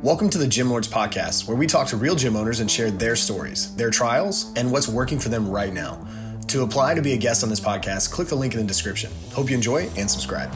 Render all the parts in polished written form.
Welcome to the Gym Lords Podcast, where we talk to real gym owners and share their stories, their trials, and what's working for them right now. To apply to be a guest on this podcast, click the link in the description. Hope you enjoy and subscribe.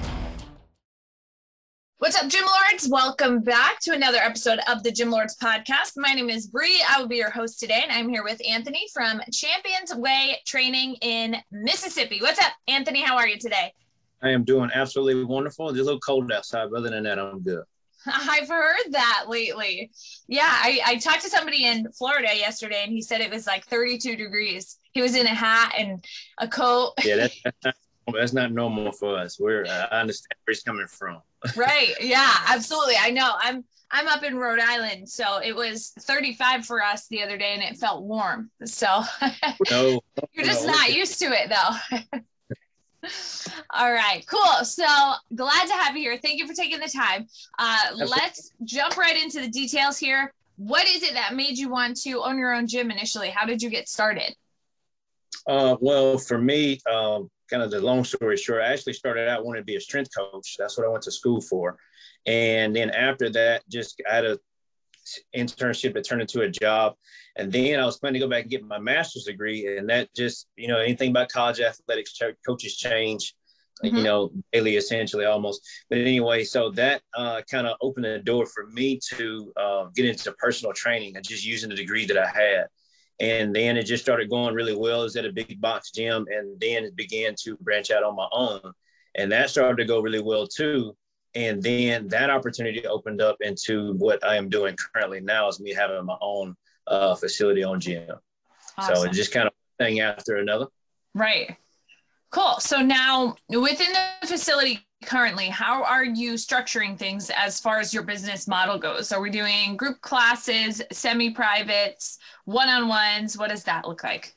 What's up, Gym Lords? Welcome back to another episode of the Gym Lords Podcast. My name is Bree. I will be your host today, and I'm here with Anthony from Champions Way Training in Mississippi. What's up, Anthony? How are you today? I am doing absolutely wonderful. It's a little cold outside, but other than that, I'm good. I've heard that lately. Yeah, I talked to somebody in Florida yesterday, and he said it was like 32 degrees. He was in a hat and a coat. Yeah, that's not normal for us. I understand where he's coming from. Right. Yeah, absolutely. I know. I'm up in Rhode Island, so it was 35 for us the other day, and it felt warm. So No, you're just not used to it, though. All right, cool. So glad to have you here. Thank you for taking the time. Let's jump right into the details here. What is it that made you want to own your own gym initially? How did you get started? Well, for me, kind of the long story short, I actually started out wanting to be a strength coach. That's what I went to school for. And then after that, I had an internship that turned into a job. And then I was planning to go back and get my master's degree. And that just, anything about college athletics, coaches change, daily, essentially, almost. But anyway, so that kind of opened the door for me to get into personal training and just using the degree that I had. And then it just started going really well. I was at a big box gym, and then it began to branch out on my own. And that started to go really well too. And then that opportunity opened up into what I am doing currently now, is me having my own facility on gym. Awesome. So it's just kind of one thing after another. Right. Cool. So now within the facility currently, how are you structuring things as far as your business model goes? Are we doing group classes, semi-privates, one-on-ones? What does that look like?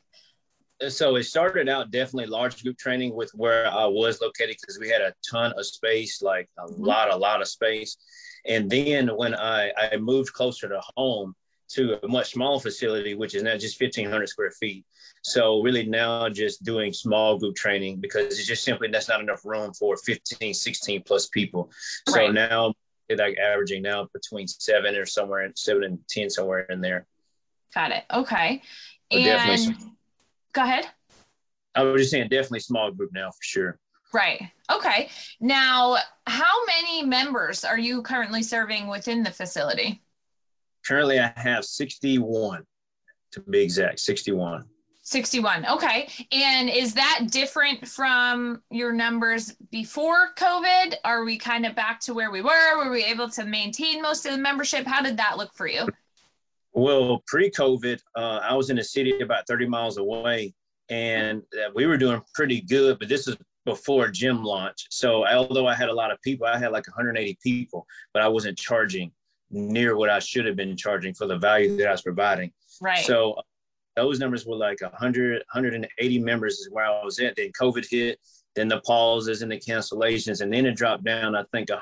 So it started out definitely large group training with where I was located, because we had a ton of space, like a lot of space. And then when I moved closer to home to a much smaller facility, which is now just 1,500 square feet. So really now just doing small group training, because it's just simply, that's not enough room for 15, 16 plus people. Right. So now it's like averaging now between 7 and 10, somewhere in there. Got it. Okay. And go ahead. I was just saying, definitely small group now for sure. Right. Okay. Now, how many members are you currently serving within the facility? Currently, I have 61, to be exact, 61. 61. Okay. And is that different from your numbers before COVID? Are we kind of back to where we were? Were we able to maintain most of the membership? How did that look for you? Well, pre-COVID, I was in a city about 30 miles away, and we were doing pretty good, but this is before gym launch. So although I had a lot of people, I had like 180 people, but I wasn't charging near what I should have been charging for the value that I was providing. Right. So those numbers were like 100, 180 members is where I was at. Then COVID hit, then the pauses and the cancellations, and then it dropped down, I think,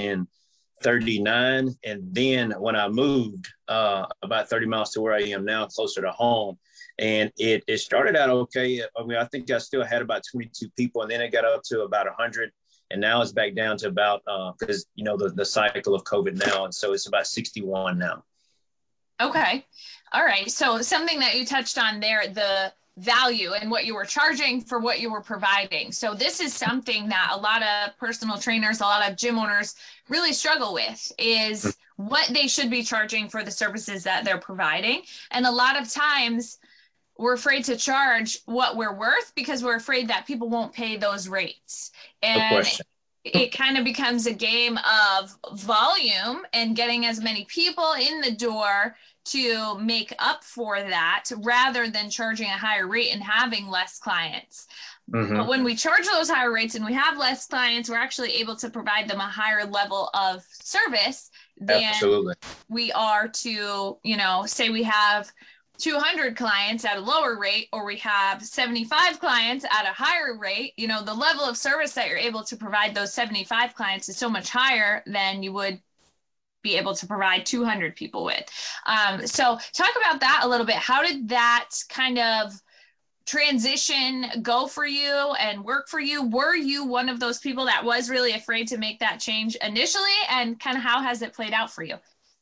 139. And then when I moved about 30 miles to where I am now, closer to home, and it started out okay. I mean, I think I still had about 22 people, and then it got up to about 100. And now it's back down to about, because, the cycle of COVID now. And so it's about 61 now. Okay. All right. So something that you touched on there, the value and what you were charging for what you were providing. So this is something that a lot of personal trainers, a lot of gym owners really struggle with, is what they should be charging for the services that they're providing. And a lot of times we're afraid to charge what we're worth because we're afraid that people won't pay those rates. And it kind of becomes a game of volume and getting as many people in the door to make up for that, rather than charging a higher rate and having less clients. Mm-hmm. But when we charge those higher rates and we have less clients, we're actually able to provide them a higher level of service than we are to, say we have 200 clients at a lower rate, or we have 75 clients at a higher rate. The level of service that you're able to provide those 75 clients is so much higher than you would be able to provide 200 people with. So talk about that a little bit. How did that kind of transition go for you and work for you? Were you one of those people that was really afraid to make that change initially? And kind of how has it played out for you?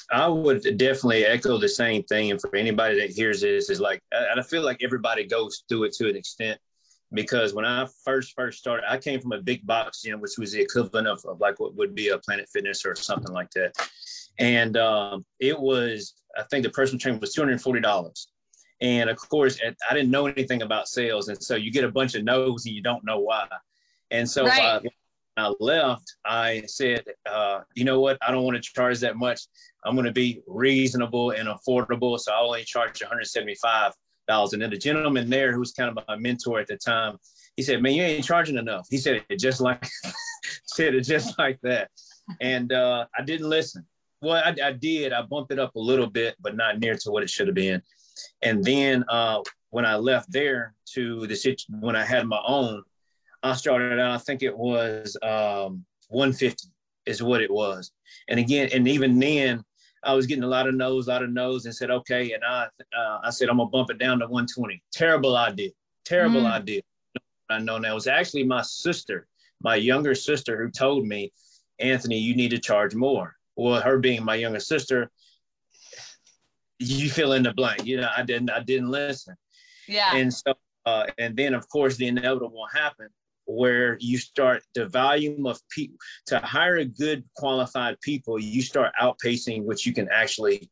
I would definitely echo the same thing. And for anybody that hears this, is like, I feel like everybody goes through it to an extent, because when I first started, I came from a big box gym, which was the equivalent of like what would be a Planet Fitness or something like that. And it was, I think the personal trainer was $240. And of course, I didn't know anything about sales. And so you get a bunch of no's and you don't know why. And so Right. when I left, I said, you know what? I don't want to charge that much. I'm going to be reasonable and affordable. So I only charge $175. And then the gentleman there, who was kind of my mentor at the time, he said, man, you ain't charging enough. He said it just like, that. And I didn't listen. Well, I did. I bumped it up a little bit, but not near to what it should have been. And then when I left there when I had my own, I started out, I think it was 150 is what it was. And again, and even then, I was getting a lot of no's, and said, okay. And I said, I'm going to bump it down to 120. Terrible idea. I know now. It was actually my sister, my younger sister, who told me, Anthony, you need to charge more. Well, her being my younger sister, you fill in the blank. I didn't listen. Yeah. And so, and then of course the inevitable happened, where you start the volume of people to hire a good qualified people, you start outpacing what you can actually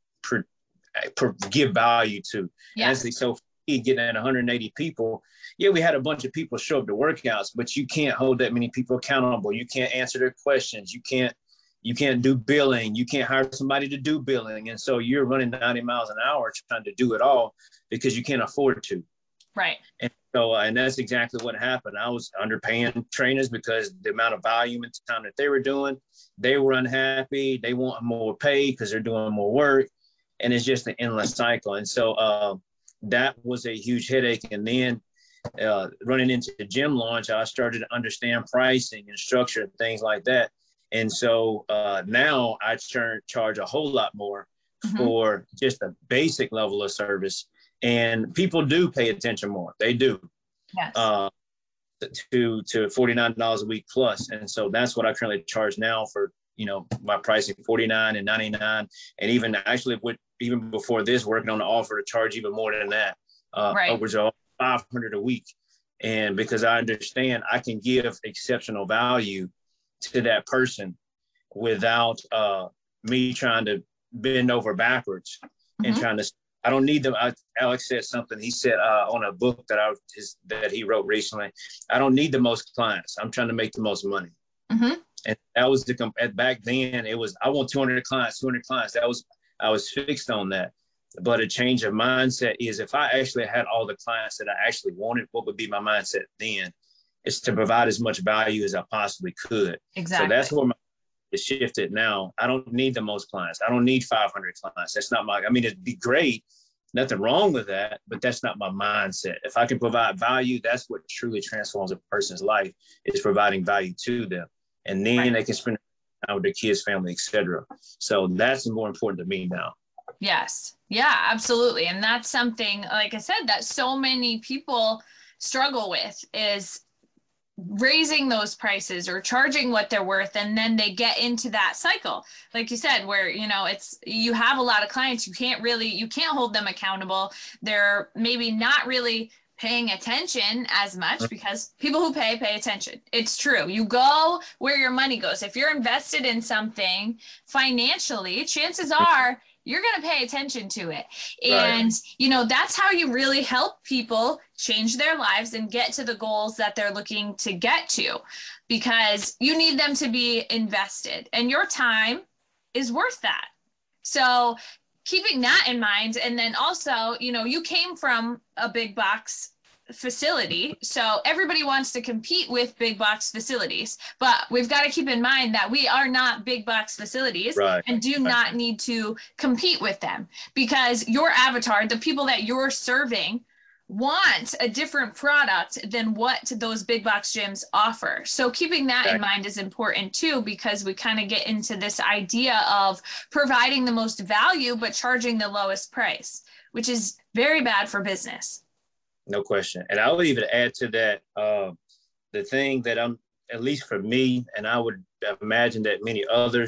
give value to. Yes. And so getting at 180 people, yeah, we had a bunch of people show up to workouts, but you can't hold that many people accountable. You can't answer their questions. You can't do billing. You can't hire somebody to do billing. And so you're running 90 miles an hour trying to do it all because you can't afford to. Right. And so, and that's exactly what happened. I was underpaying trainers because the amount of volume and time that they were doing, they were unhappy. They want more pay because they're doing more work. And it's just an endless cycle. And so that was a huge headache. And then running into the gym launch, I started to understand pricing and structure and things like that. And so now I charge a whole lot more for just a basic level of service. And people do pay attention more. They do. Yes. To $49 a week plus. And so that's what I currently charge now for, my pricing, $49 and $99. And even actually even before this, working on the offer to charge even more than that, upwards of $500 a week. And because I understand I can give exceptional value to that person without me trying to bend over backwards and trying to. I don't need them. Alex said something. He said on a book that he wrote recently, I don't need the most clients. I'm trying to make the most money. And that was back then. It was, I want 200 clients. I was fixed on that. But a change of mindset is, if I actually had all the clients that I actually wanted, what would be my mindset then? Is to provide as much value as I possibly could. Exactly. So that's where it's shifted now. I don't need the most clients. I don't need 500 clients. That's not it'd be great. Nothing wrong with that, but that's not my mindset. If I can provide value, that's what truly transforms a person's life, is providing value to them. And then they can spend time with their kids, family, etc. So that's more important to me now. Yes. Yeah, absolutely. And that's something, like I said, that so many people struggle with, is raising those prices or charging what they're worth, and then they get into that cycle, like you said, where you have a lot of clients, you can't hold them accountable. They're maybe not really paying attention as much, because people who pay attention. It's true. You go where your money goes. If you're invested in something financially, chances are you're going to pay attention to it. And, that's how you really help people change their lives and get to the goals that they're looking to get to, because you need them to be invested, and your time is worth that. So keeping that in mind. And then also, you came from a big box facility, so everybody wants to compete with big box facilities, but we've got to keep in mind that we are not big box facilities, and do not need to compete with them, because your avatar, the people that you're serving, want a different product than what those big box gyms offer. So keeping that in mind is important too, because we kind of get into this idea of providing the most value but charging the lowest price, which is very bad for business. No question. And I would even add to that, the thing that at least for me, and I would imagine that many others,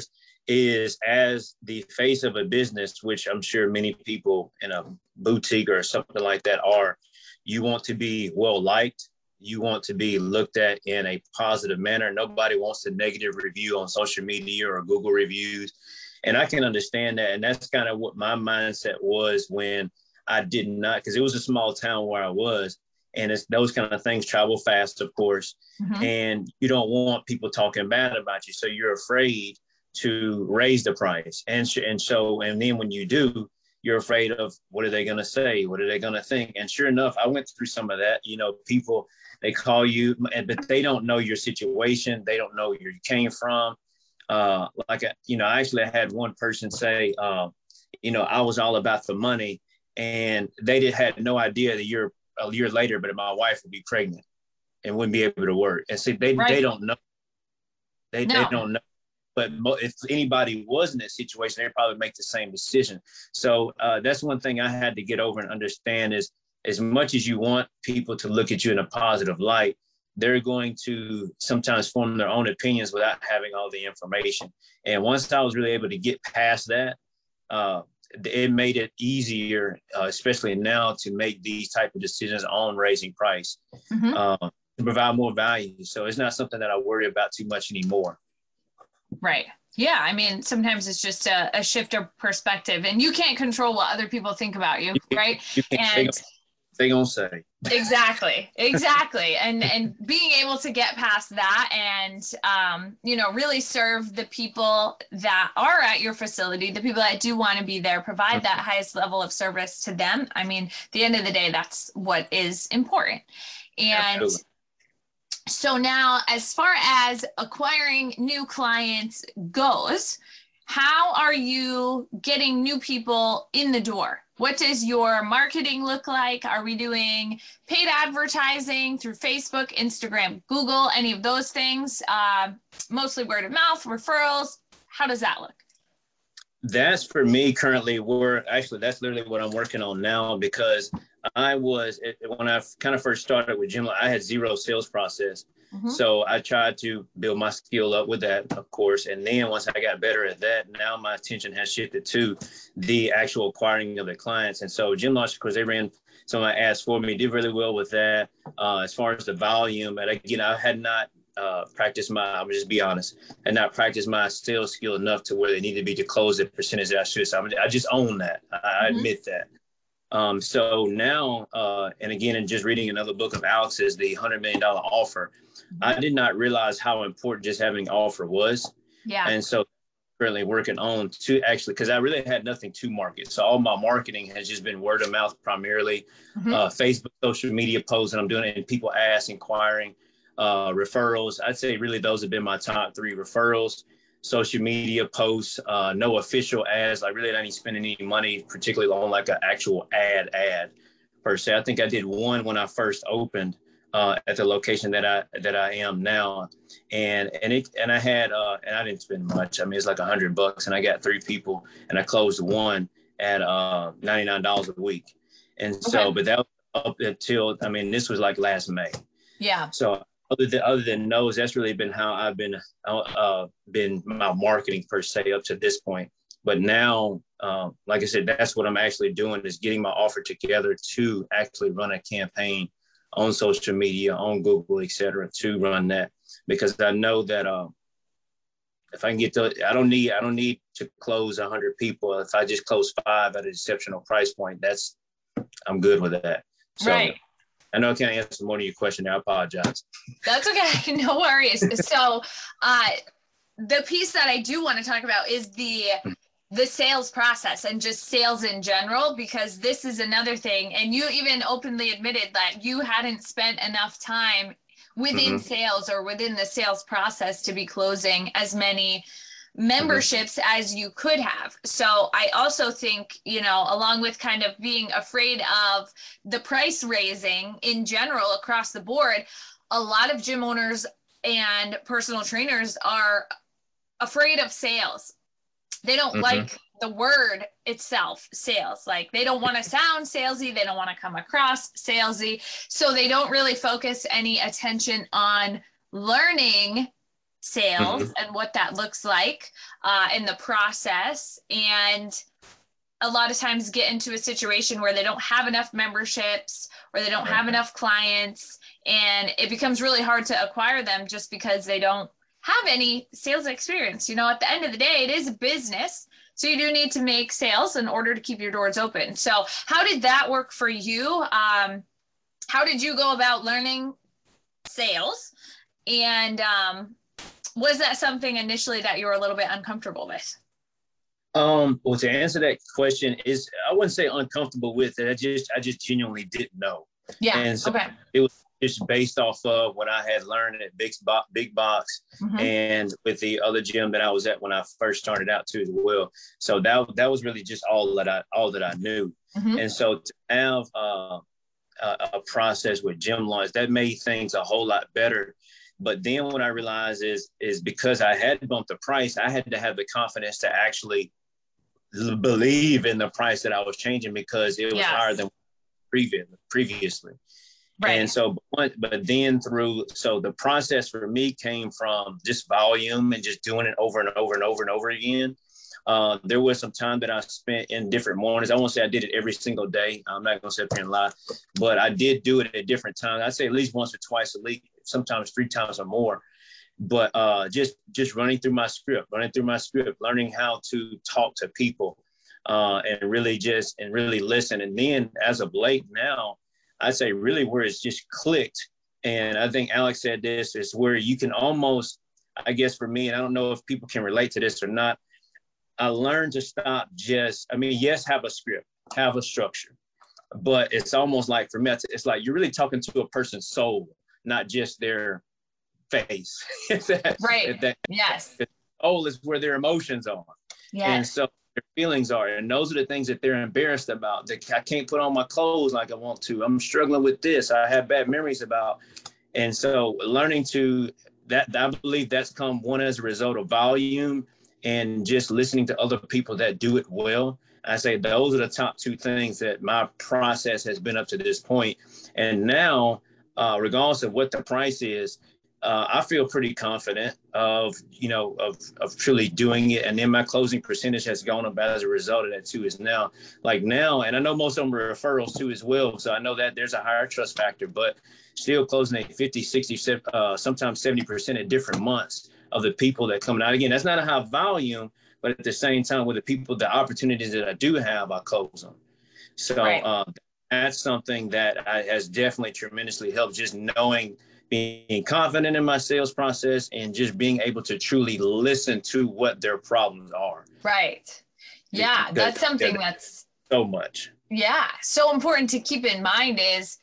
is as the face of a business, which I'm sure many people in a boutique or something like that are, you want to be well liked. You want to be looked at in a positive manner. Nobody wants a negative review on social media or Google reviews. And I can understand that. And that's kind of what my mindset was when I did not, because it was a small town where I was. And it's those kind of things travel fast, of course. Mm-hmm. And you don't want people talking bad about you. So you're afraid to raise the price. And then when you do, you're afraid of what are they going to say? What are they going to think? And sure enough, I went through some of that. You know, people, they call you, but they don't know your situation. They don't know where you came from. I actually had one person say, I was all about the money, and they had no idea that a year later, but my wife would be pregnant and wouldn't be able to work. And see, they don't know. They don't know. But if anybody was in that situation, they'd probably make the same decision. So that's one thing I had to get over and understand is, as much as you want people to look at you in a positive light, they're going to sometimes form their own opinions without having all the information. And once I was really able to get past that, it made it easier, especially now, to make these type of decisions on raising price, to provide more value. So it's not something that I worry about too much anymore. Right. Yeah. I mean, sometimes it's just a shift of perspective, and you can't control what other people think about you, right? And they gonna say. Exactly. And being able to get past that and, really serve the people that are at your facility, the people that do want to be there, provide that highest level of service to them. I mean, at the end of the day, that's what is important. And absolutely. So now, as far as acquiring new clients goes, how are you getting new people in the door? What does your marketing look like? Are we doing paid advertising through Facebook, Instagram, Google, any of those things? Mostly word of mouth, referrals. How does that look? That's for me currently. That's literally what I'm working on now, because when I kind of first started with Gym, I had zero sales process. Mm-hmm. So I tried to build my skill up with that, of course. And then once I got better at that, now my attention has shifted to the actual acquiring of the clients. And so Gym Launch, of course, they ran some of my ads for me, did really well with that. As far as the volume, and again, I had not I'll just be honest, and not practice my sales skill enough to where they need to be to close the percentage that I should. So I just own that. I admit that. So now, and again, and just reading another book of Alex's, The $100 Million Offer, I did not realize how important just having an offer was. Yeah. And so currently working on to actually, because I really had nothing to market. So all my marketing has just been word of mouth primarily, Facebook, social media posts, and I'm doing it, and people inquiring. Referrals, I'd say really those have been my top 3: referrals, social media posts, no official ads. I really don't spend any money, particularly on like an actual ad per se. I think I did one when I first opened at the location that I am now, and I had and I didn't spend much. I mean, it's like $100, and I got 3 people, and I closed one at $99 a week, and so, but that was up until, I mean, this was like last May. Yeah. So other than those, that's really been how I've been my marketing per se up to this point. But now, like I said, that's what I'm actually doing, is getting my offer together to actually run a campaign on social media, on Google, et cetera, to run that, because I know that if I can get to, I don't need to close 100 people. If I just close 5 at an exceptional price point, I'm good with that. So, right. I know I can't answer more to your question now. I apologize. That's okay. No worries. So the piece that I do want to talk about is the sales process and just sales in general, because this is another thing. And you even openly admitted that you hadn't spent enough time within sales or within the sales process to be closing as many memberships as you could have. So I also think, along with kind of being afraid of the price raising in general across the board, a lot of gym owners and personal trainers are afraid of sales. They don't like the word itself, sales. Like, they don't want to sound salesy. They don't want to come across salesy. So they don't really focus any attention on learning sales and what that looks like in the process. And a lot of times get into a situation where they don't have enough memberships or they don't have enough clients, and it becomes really hard to acquire them just because they don't have any sales experience. At the end of the day, it is a business. So you do need to make sales in order to keep your doors open. So how did that work for you? How did you go about learning sales? And was that something initially that you were a little bit uncomfortable with? Well, to answer that question is, I wouldn't say uncomfortable with it. I just genuinely didn't know. Yeah. And so okay. It was just based off of what I had learned at Big Box and with the other gym that I was at when I first started out too as well. So that was really just all that I knew. And so to have a process with gym launch, that made things a whole lot better. But then what I realized is because I had bumped the price, I had to have the confidence to actually believe in the price that I was changing, because it was higher than previously. Right. And so, but then so the process for me came from just volume and just doing it over and over and over and over again. There was some time that I spent in different mornings. I won't say I did it every single day. I'm not going to sit here and lie, but I did do it at different times. I'd say at least once or twice a week, sometimes 3 times or more. But just running through my script, learning how to talk to people and really listen. And then as of late now, I'd say really where it's just clicked. And I think Alex said this, is where you can almost, I guess for me, and I don't know if people can relate to this or not, I learned to stop yes, have a script, have a structure, but it's almost like for me, it's like you're really talking to a person's soul, not just their face. Yes. The soul is where their emotions are. Yes. And so their feelings are. And those are the things that they're embarrassed about. I can't put on my clothes like I want to. I'm struggling with this. I have bad memories about. And so learning to that, I believe that's come one as a result of volume and just listening to other people that do it well. I say those are the top 2 things that my process has been up to this point. And now, regardless of what the price is, I feel pretty confident of truly doing it. And then my closing percentage has gone up as a result of that too, is now, and I know most of them are referrals too as well. So I know that there's a higher trust factor, but still closing at 50, 60, sometimes 70% at different months of the people that come out. Again, that's not a high volume, but at the same time, with the opportunities that I do have, I close them. So that's something that has definitely tremendously helped, just knowing, being confident in my sales process and just being able to truly listen to what their problems are. Right. Yeah, that's something that's so much. Yeah, so important to keep in mind is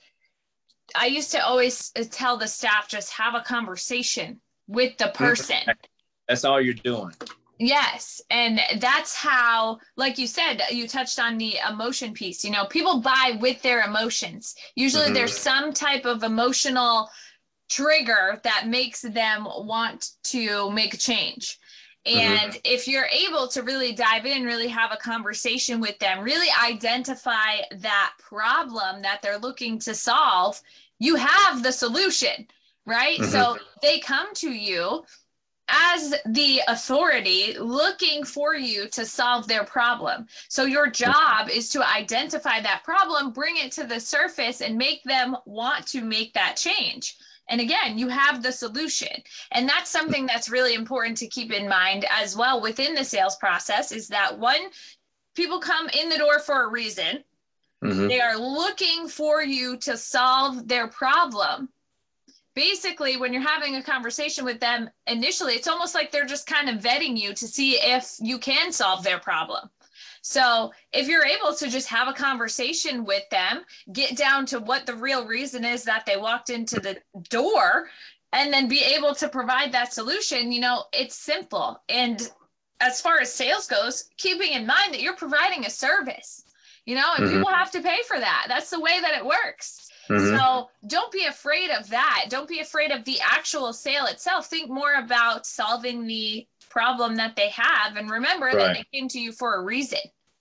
I used to always tell the staff, just have a conversation with the person. That's all you're doing. Yes. And that's how, like you said, you touched on the emotion piece. People buy with their emotions. Usually there's some type of emotional trigger that makes them want to make a change. And if you're able to really dive in, really have a conversation with them, really identify that problem that they're looking to solve, you have the solution, right? So they come to you as the authority looking for you to solve their problem. So your job is to identify that problem, bring it to the surface, and make them want to make that change. And again, you have the solution. And that's something that's really important to keep in mind as well within the sales process, is that people come in the door for a reason. They are looking for you to solve their problem. Basically, when you're having a conversation with them initially, it's almost like they're just kind of vetting you to see if you can solve their problem. So if you're able to just have a conversation with them, get down to what the real reason is that they walked into the door, and then be able to provide that solution, it's simple. And as far as sales goes, keeping in mind that you're providing a service, and people have to pay for that. That's the way that it works. So don't be afraid of that. Don't be afraid of the actual sale itself. Think more about solving the problem that they have, and remember that they came to you for a reason.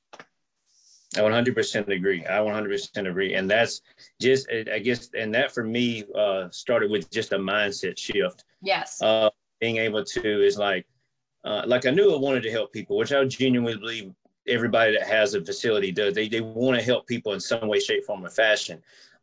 I 100% agree. And that's just, I guess, and that for me started with just a mindset shift. Yes. being able to is like I knew I wanted to help people, which I genuinely believe everybody that has a facility does. They want to help people in some way, shape, form, or fashion.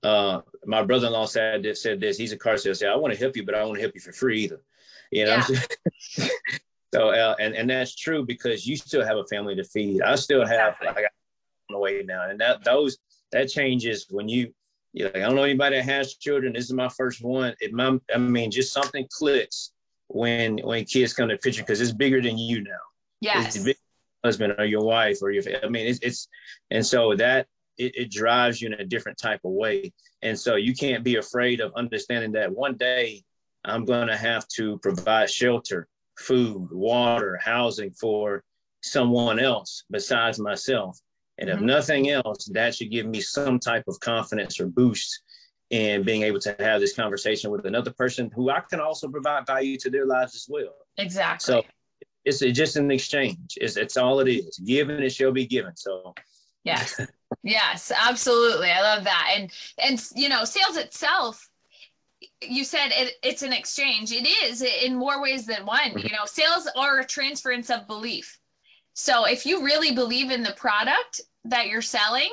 My brother-in-law said this. He's a car salesman. I want to help you, but I don't want to help you for free either. You know. Yeah. So and that's true, because you still have a family to feed. I still have. Exactly. I got on the way now, and that changes when you're like, I don't know anybody that has children. This is my first one. Just something clicks when kids come to the picture, because it's bigger than you now. Yes. It's big husband or your wife or your. It's and so that it drives you in a different type of way, and so you can't be afraid of understanding that one day I'm going to have to provide shelter, food, water, housing for someone else besides myself. And if nothing else, that should give me some type of confidence or boost in being able to have this conversation with another person who I can also provide value to their lives as well. Exactly. So it's just an exchange. It's all it is. Given, it shall be given. So yes. Yes, absolutely. I love that. And sales itself, you said it's an exchange. It is in more ways than one. Sales are a transference of belief. So if you really believe in the product that you're selling,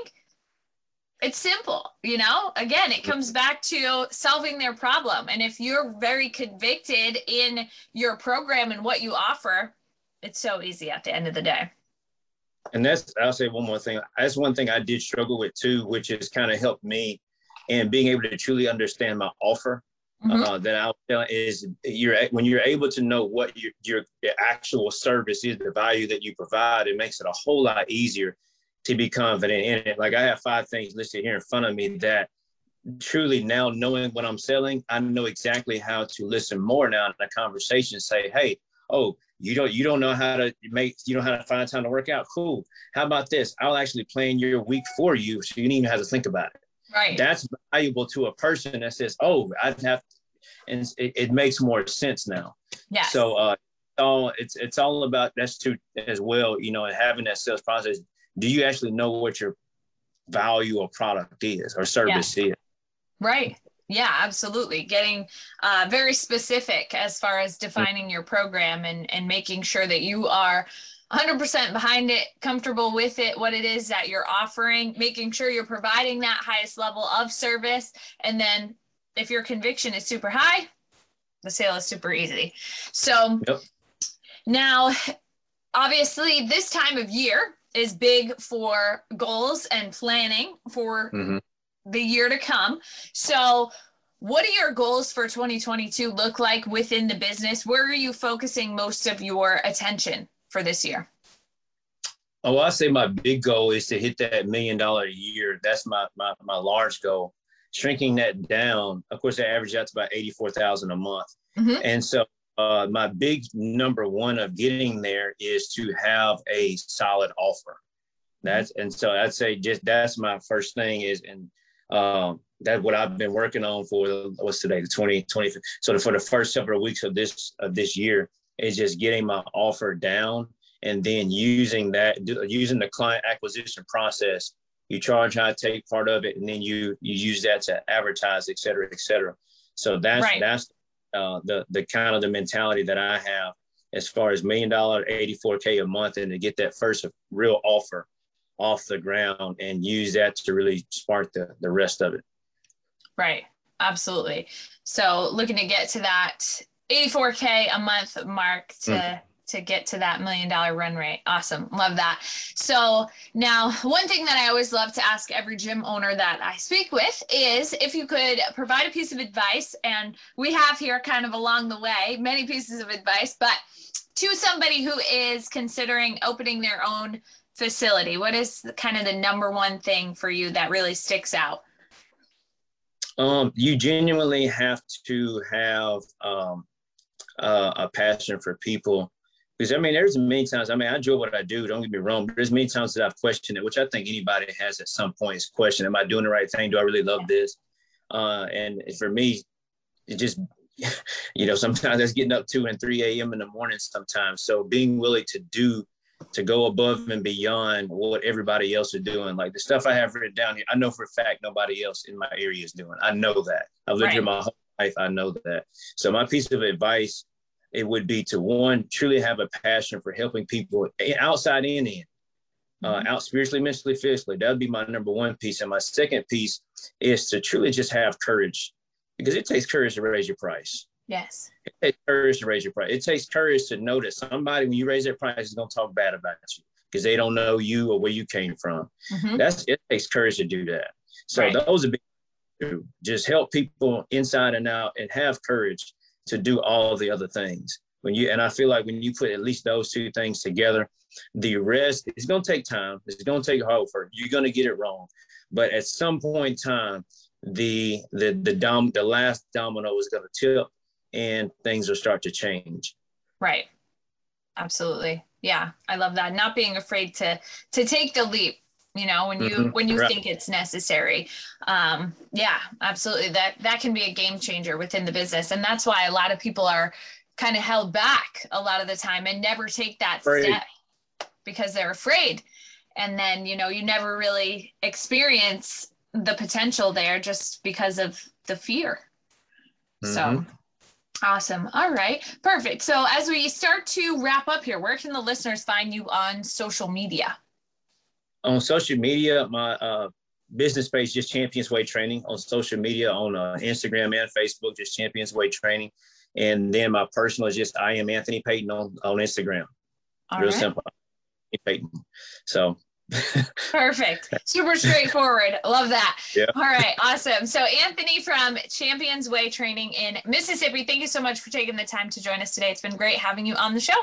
it's simple. Again, it comes back to solving their problem. And if you're very convicted in your program and what you offer, it's so easy at the end of the day. And I'll say one more thing. That's one thing I did struggle with too, which has kind of helped me in being able to truly understand my offer. That I'll tell is when you're able to know what your actual service is, the value that you provide, it makes it a whole lot easier to be confident in it. Like I have 5 things listed here in front of me that truly, now knowing what I'm selling, I know exactly how to listen more now in a conversation. Say, hey, you don't know how to find time to work out. Cool. How about this? I'll actually plan your week for you, so you don't even have to think about it. Right. That's valuable to a person that says, I'd have, and it makes more sense now. Yeah. So it's all about that's too as well, and having that sales process. Do you actually know what your value or product is or service is? Right. Yeah, absolutely. Getting very specific as far as defining your program and making sure that you are 100% behind it, comfortable with it, what it is that you're offering, making sure you're providing that highest level of service. And then if your conviction is super high, the sale is super easy. So Now, obviously, this time of year is big for goals and planning for the year to come. So what do your goals for 2022 look like within the business? Where are you focusing most of your attention for this year? I say my big goal is to hit that $1 million a year. That's my large goal. Shrinking that down, of course, I average out to about $84,000 a month. And so my big number one of getting there is to have a solid offer. So I'd say that's my first thing is, and that's what I've been working on for what's today, the 2020. So for the first several weeks of this year is just getting my offer down, and then using the client acquisition process. You charge, I take part of it, and then you use that to advertise, et cetera, et cetera. So that's the kind of the mentality that I have as far as $1 million, $84K a month, and to get that first real offer off the ground and use that to really spark the rest of it. Right. Absolutely. So looking to get to that 84K a month mark to get to that $1 million run rate. Awesome. Love that. So now one thing that I always love to ask every gym owner that I speak with is if you could provide a piece of advice, and we have here kind of along the way, many pieces of advice, but to somebody who is considering opening their own facility, what is kind of the number one thing for you that really sticks out? You genuinely have to have a passion for people. Because, there's many times, I enjoy what I do, don't get me wrong, but there's many times that I've questioned it, which I think anybody has at some point is question, am I doing the right thing? Do I really love this? And for me, it just, sometimes that's getting up 2 and 3 a.m. in the morning sometimes. So being willing to go above and beyond what everybody else is doing. Like the stuff I have written down here, I know for a fact nobody else in my area is doing. I know that. I've lived here my whole life. I know that. So my piece of advice it would be to, one, truly have a passion for helping people outside and in, out spiritually, mentally, physically. That would be my number one piece. And my second piece is to truly just have courage, because it takes courage to raise your price. Yes. It takes courage to raise your price. It takes courage to know that somebody, when you raise their price, is going to talk bad about you because they don't know you or where you came from. It takes courage to do that. So those are big. Just help people inside and out and have courage to do all the other things. And I feel like when you put at least those two things together, the rest is going to take time. It's going to take hard work. You're going to get it wrong. But at some point in time, the last domino is going to tip and things will start to change. Right. Absolutely. Yeah. I love that. Not being afraid to take the leap, when you think it's necessary. Yeah, absolutely. That can be a game changer within the business. And that's why a lot of people are kind of held back a lot of the time and never take that step because they're afraid. And then, you never really experience the potential there just because of the fear. So awesome. All right, perfect. So as we start to wrap up here, where can the listeners find you on social media? On social media, my business page, just Champions Weight Training. On social media, on Instagram and Facebook, just Champions Weight Training. And then my personal is just I am Anthony Payton on Instagram. Real simple. Payton. So. Perfect. Super straightforward. Love that. Yeah. All right. Awesome. So Anthony from Champions Way Training in Mississippi, thank you so much for taking the time to join us today. It's been great having you on the show.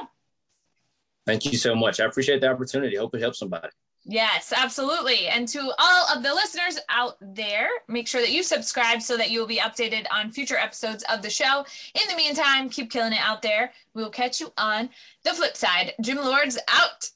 Thank you so much. I appreciate the opportunity. Hope it helps somebody. Yes, absolutely. And to all of the listeners out there, make sure that you subscribe so that you will be updated on future episodes of the show. In the meantime, keep killing it out there. We will catch you on the flip side. Gym Lords out.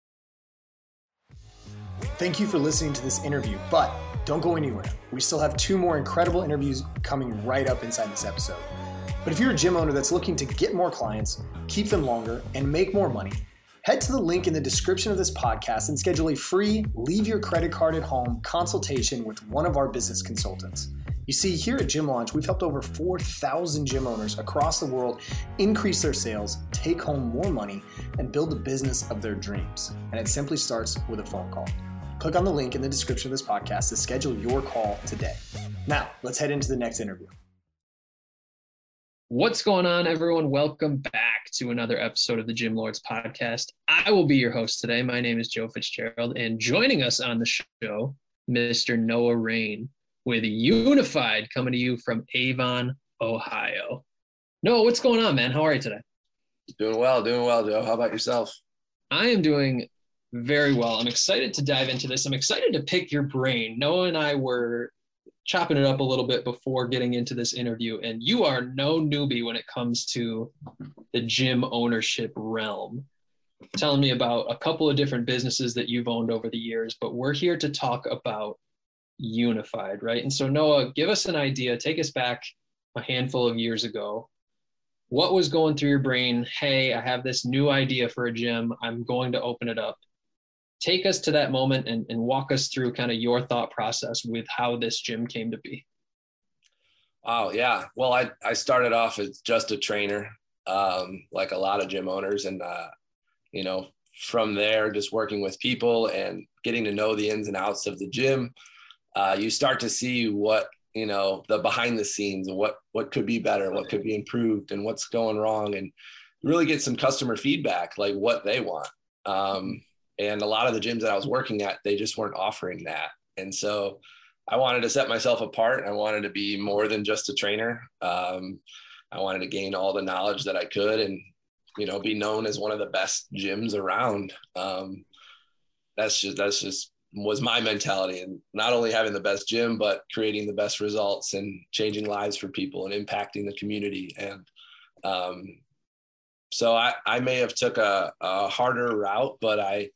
Thank you for listening to this interview, but don't go anywhere. We still have 2 more incredible interviews coming right up inside this episode. But if you're a gym owner that's looking to get more clients, keep them longer, and make more money, head to the link in the description of this podcast and schedule a free leave your credit card at home consultation with one of our business consultants. You see, here at Gym Launch, we've helped over 4,000 gym owners across the world increase their sales, take home more money, and build the business of their dreams. And it simply starts with a phone call. Click on the link in the description of this podcast to schedule your call today. Now, let's head into the next interview. What's going on, everyone? Welcome back to another episode of the Gym Lords podcast. I will be your host today. My name is Joe Fitzgerald, and joining us on the show, Mr. Noah Rain with Unified, coming to you from Avon, Ohio. Noah, what's going on, man? How are you today? Doing well, Joe. How about yourself? I am doing very well. I'm excited to dive into this. I'm excited to pick your brain. Noah and I were chopping it up a little bit before getting into this interview, and you are no newbie when it comes to the gym ownership realm. Telling me about a couple of different businesses that you've owned over the years, but we're here to talk about Unified, right? And so Noah, give us an idea, take us back a handful of years ago. What was going through your brain? Hey, I have this new idea for a gym. I'm going to open it up. Take us to that moment and walk us through kind of your thought process with how this gym came to be. Oh, yeah. Well, I started off as just a trainer, like a lot of gym owners. And, from there, just working with people and getting to know the ins and outs of the gym, you start to see what, the behind the scenes, what could be better, what could be improved, and what's going wrong, and really get some customer feedback, like what they want. And a lot of the gyms that I was working at, they just weren't offering that. And so I wanted to set myself apart. I wanted to be more than just a trainer. I wanted to gain all the knowledge that I could and, be known as one of the best gyms around. That's just was my mentality, and not only having the best gym, but creating the best results and changing lives for people and impacting the community. And so I may have took a harder route, but I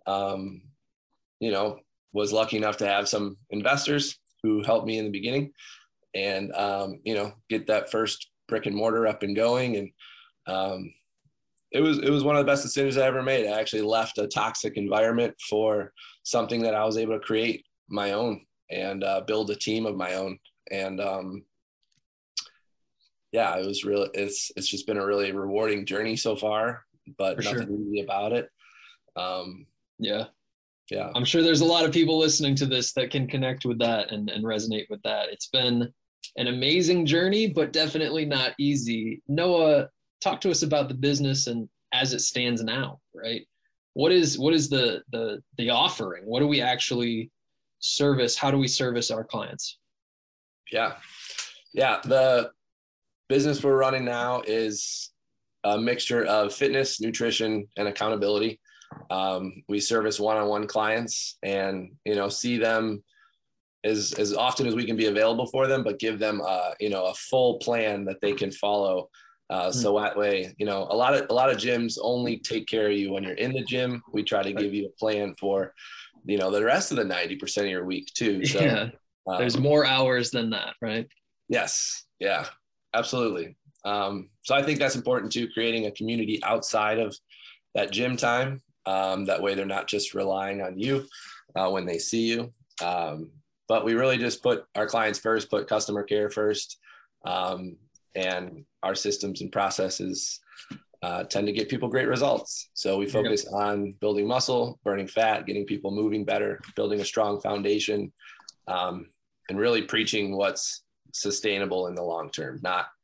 was lucky enough to have some investors who helped me in the beginning and, get that first brick and mortar up and going. And it was one of the best decisions I ever made. I actually left a toxic environment for something that I was able to create my own and build a team of my own. And yeah, it was really, it's just been a really rewarding journey so far, but For nothing sure. easy about it. Yeah. Yeah. I'm sure there's a lot of people listening to this that can connect with that and resonate with that. It's been an amazing journey, but definitely not easy. Noah, talk to us about the business and as it stands now, right? What is the offering? What do we actually service? How do we service our clients? Yeah. Yeah. The business we're running now is a mixture of fitness, nutrition, and accountability. We service one-on-one clients and, see them as often as we can be available for them, but give them, a full plan that they can follow. So that way, a lot of gyms only take care of you when you're in the gym. We try to give you a plan for, the rest of the 90% of your week too. So Yeah, there's more hours than that, right? Yes. Yeah, absolutely. So I think that's important too, creating a community outside of that gym time. That way they're not just relying on you when they see you. But we really just put our clients first, put customer care first. And our systems and processes tend to get people great results. So we focus on building muscle, burning fat, getting people moving better, building a strong foundation, and really preaching what's sustainable in the long term,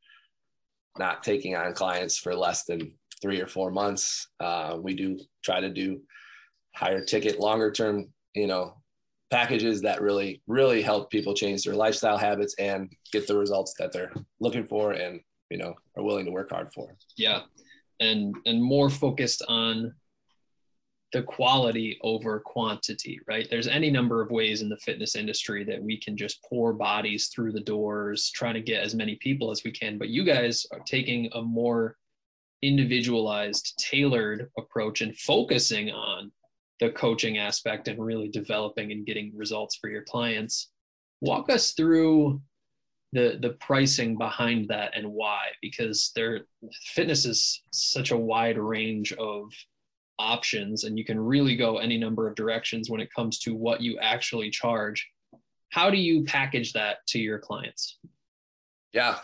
not taking on clients for less than 3 or 4 months. We do try to do higher ticket, longer term, packages that really, really help people change their lifestyle habits and get the results that they're looking for and, are willing to work hard for. Yeah. And more focused on the quality over quantity, right? There's any number of ways in the fitness industry that we can just pour bodies through the doors, trying to get as many people as we can. But you guys are taking a more individualized, tailored approach and focusing on the coaching aspect and really developing and getting results for your clients. Walk us through the pricing behind that and why, because fitness is such a wide range of options and you can really go any number of directions when it comes to what you actually charge. How do you package that to your clients? Yeah.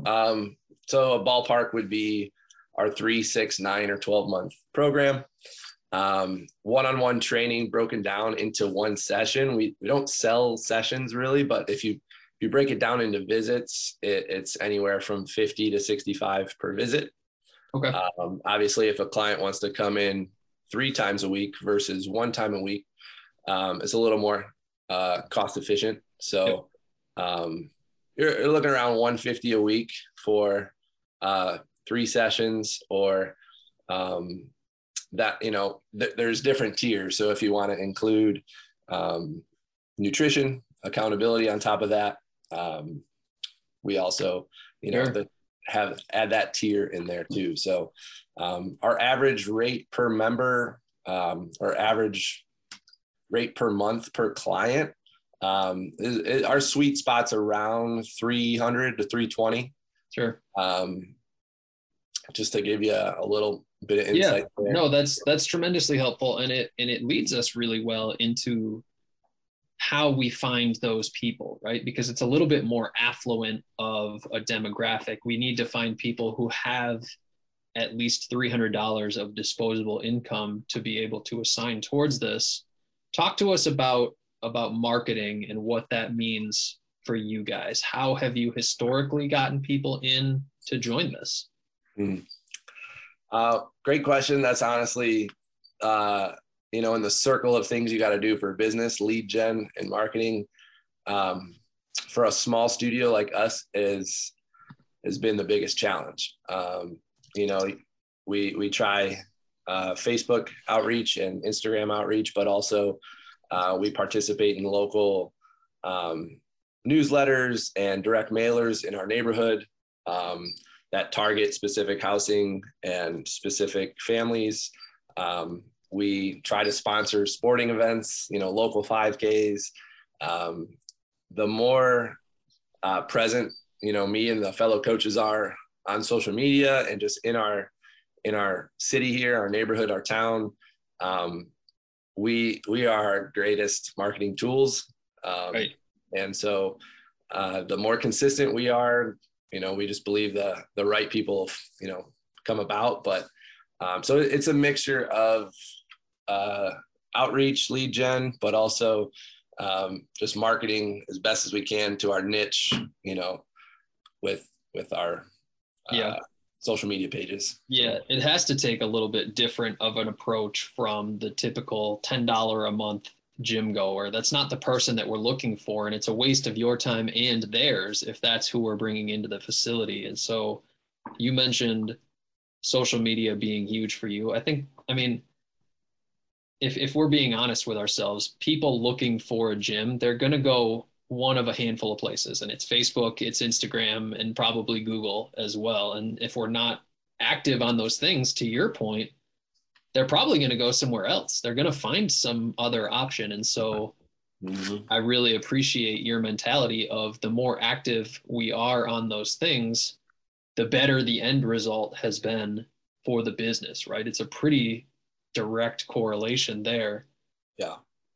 So a ballpark would be our 3, 6, 9, or 12-month program. One-on-one training broken down into one session. We don't sell sessions really, but if you break it down into visits, it's anywhere from 50 to 65 per visit. Okay. Obviously, if a client wants to come in 3 times a week versus 1 time a week, it's a little more cost efficient. So you're looking around $150 a week for 3 sessions, or that, there's different tiers. So if you want to include nutrition, accountability on top of that, we also, add that tier in there too. So our average rate per member, or average rate per month per client, our sweet spot's around 300 to 320. Sure. Just to give you a little bit of insight there. No, that's tremendously helpful. And it leads us really well into how we find those people, right? Because it's a little bit more affluent of a demographic. We need to find people who have at least $300 of disposable income to be able to assign towards this. Talk to us about marketing and what that means for you guys. How have you historically gotten people in to join this? Great question. That's honestly, in the circle of things you got to do for business, lead gen and marketing, for a small studio like us has been the biggest challenge. We try Facebook outreach and Instagram outreach, but also we participate in local newsletters and direct mailers in our neighborhood that target specific housing and specific families. We try to sponsor sporting events, local 5Ks. The more present, me and the fellow coaches are on social media and just in our city here, our neighborhood, our town, we are our greatest marketing tools. Right. And so the more consistent we are, we just believe the right people, come about. But so it's a mixture of outreach, lead gen, but also just marketing as best as we can to our niche, with our social media pages. Yeah, it has to take a little bit different of an approach from the typical $10 a month gym goer. That's not the person that we're looking for, and it's a waste of your time and theirs if that's who we're bringing into the facility. And so you mentioned social media being huge for you. I mean, if we're being honest with ourselves, people looking for a gym, they're going to go one of a handful of places, and it's Facebook, it's Instagram, and probably Google as well. And if we're not active on those things, to your point, they're probably going to go somewhere else. They're going to find some other option. And so I really appreciate your mentality of the more active we are on those things, the better the end result has been for the business, right? It's a pretty direct correlation there. Yeah.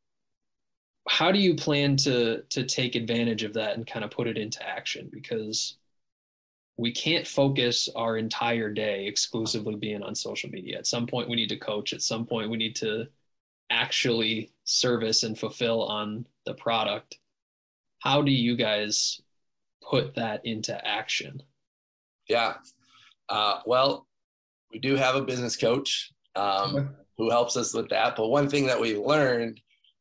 How do you plan to take advantage of that and kind of put it into action? Because we can't focus our entire day exclusively being on social media. At some point we need to coach. At some point we need to actually service and fulfill on the product. How do you guys put that into action? Yeah. Well, we do have a business coach who helps us with that. But one thing that we've learned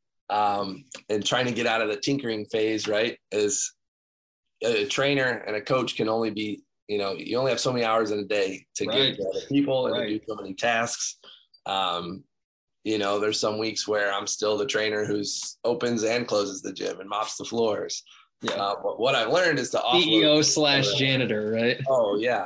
in trying to get out of the tinkering phase, right, is a trainer and a coach can only be, you only have so many hours in a day to give to other people and to do so many tasks. There's some weeks where I'm still the trainer who's opens and closes the gym and mops the floors. Yeah. But what I've learned is to CEO / janitor, right? Oh yeah.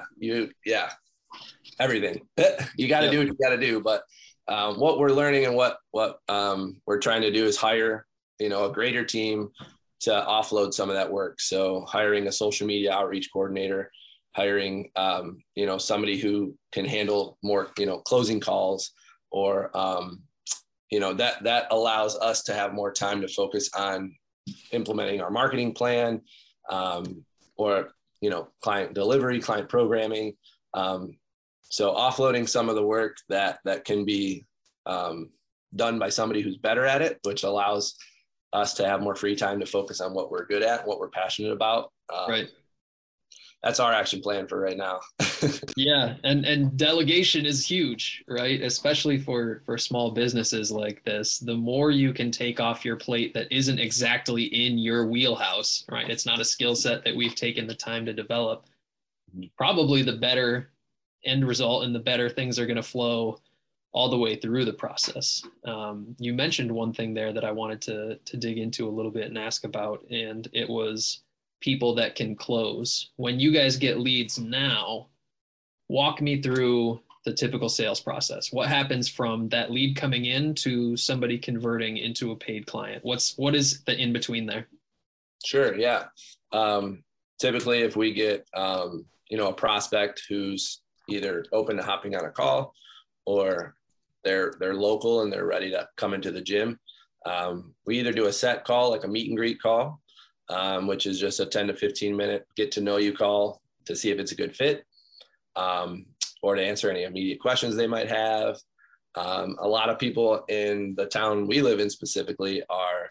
Everything. You got to do what you got to do. But what we're learning and what we're trying to do is hire, a greater team to offload some of that work. So hiring a social media outreach coordinator, hiring, somebody who can handle more, closing calls, or, that allows us to have more time to focus on implementing our marketing plan, or, client delivery, client programming. So offloading some of the work that can be done by somebody who's better at it, which allows us to have more free time to focus on what we're good at, what we're passionate about. Right. That's our action plan for right now. Yeah. And delegation is huge, right? Especially for small businesses like this. The more you can take off your plate that isn't exactly in your wheelhouse, right? It's not a skill set that we've taken the time to develop. Probably the better end result and the better things are going to flow all the way through the process. You mentioned one thing there that I wanted to dig into a little bit and ask about, and it was people that can close. When you guys get leads now, walk me through the typical sales process. What happens from that lead coming in to somebody converting into a paid client? What is the in between there? Sure. Yeah. Typically if we get, a prospect who's either open to hopping on a call or they're local and they're ready to come into the gym, we either do a set call, like a meet and greet call, which is just a 10 to 15 minute get to know you call to see if it's a good fit, or to answer any immediate questions they might have. A lot of people in the town we live in specifically are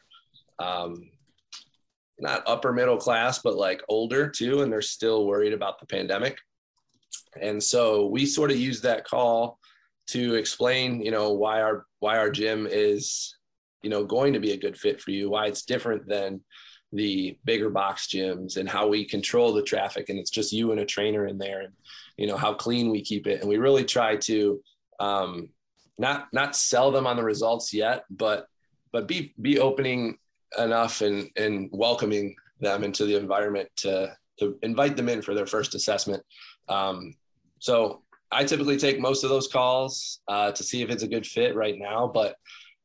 not upper middle class, but like older too, and they're still worried about the pandemic. And so we sort of use that call to explain, why our gym is, going to be a good fit for you, why it's different than the bigger box gyms, and how we control the traffic. And it's just you and a trainer in there, and, how clean we keep it. And we really try to not sell them on the results yet, but be opening enough and welcoming them into the environment to invite them in for their first assessment. So I typically take most of those calls to see if it's a good fit right now, but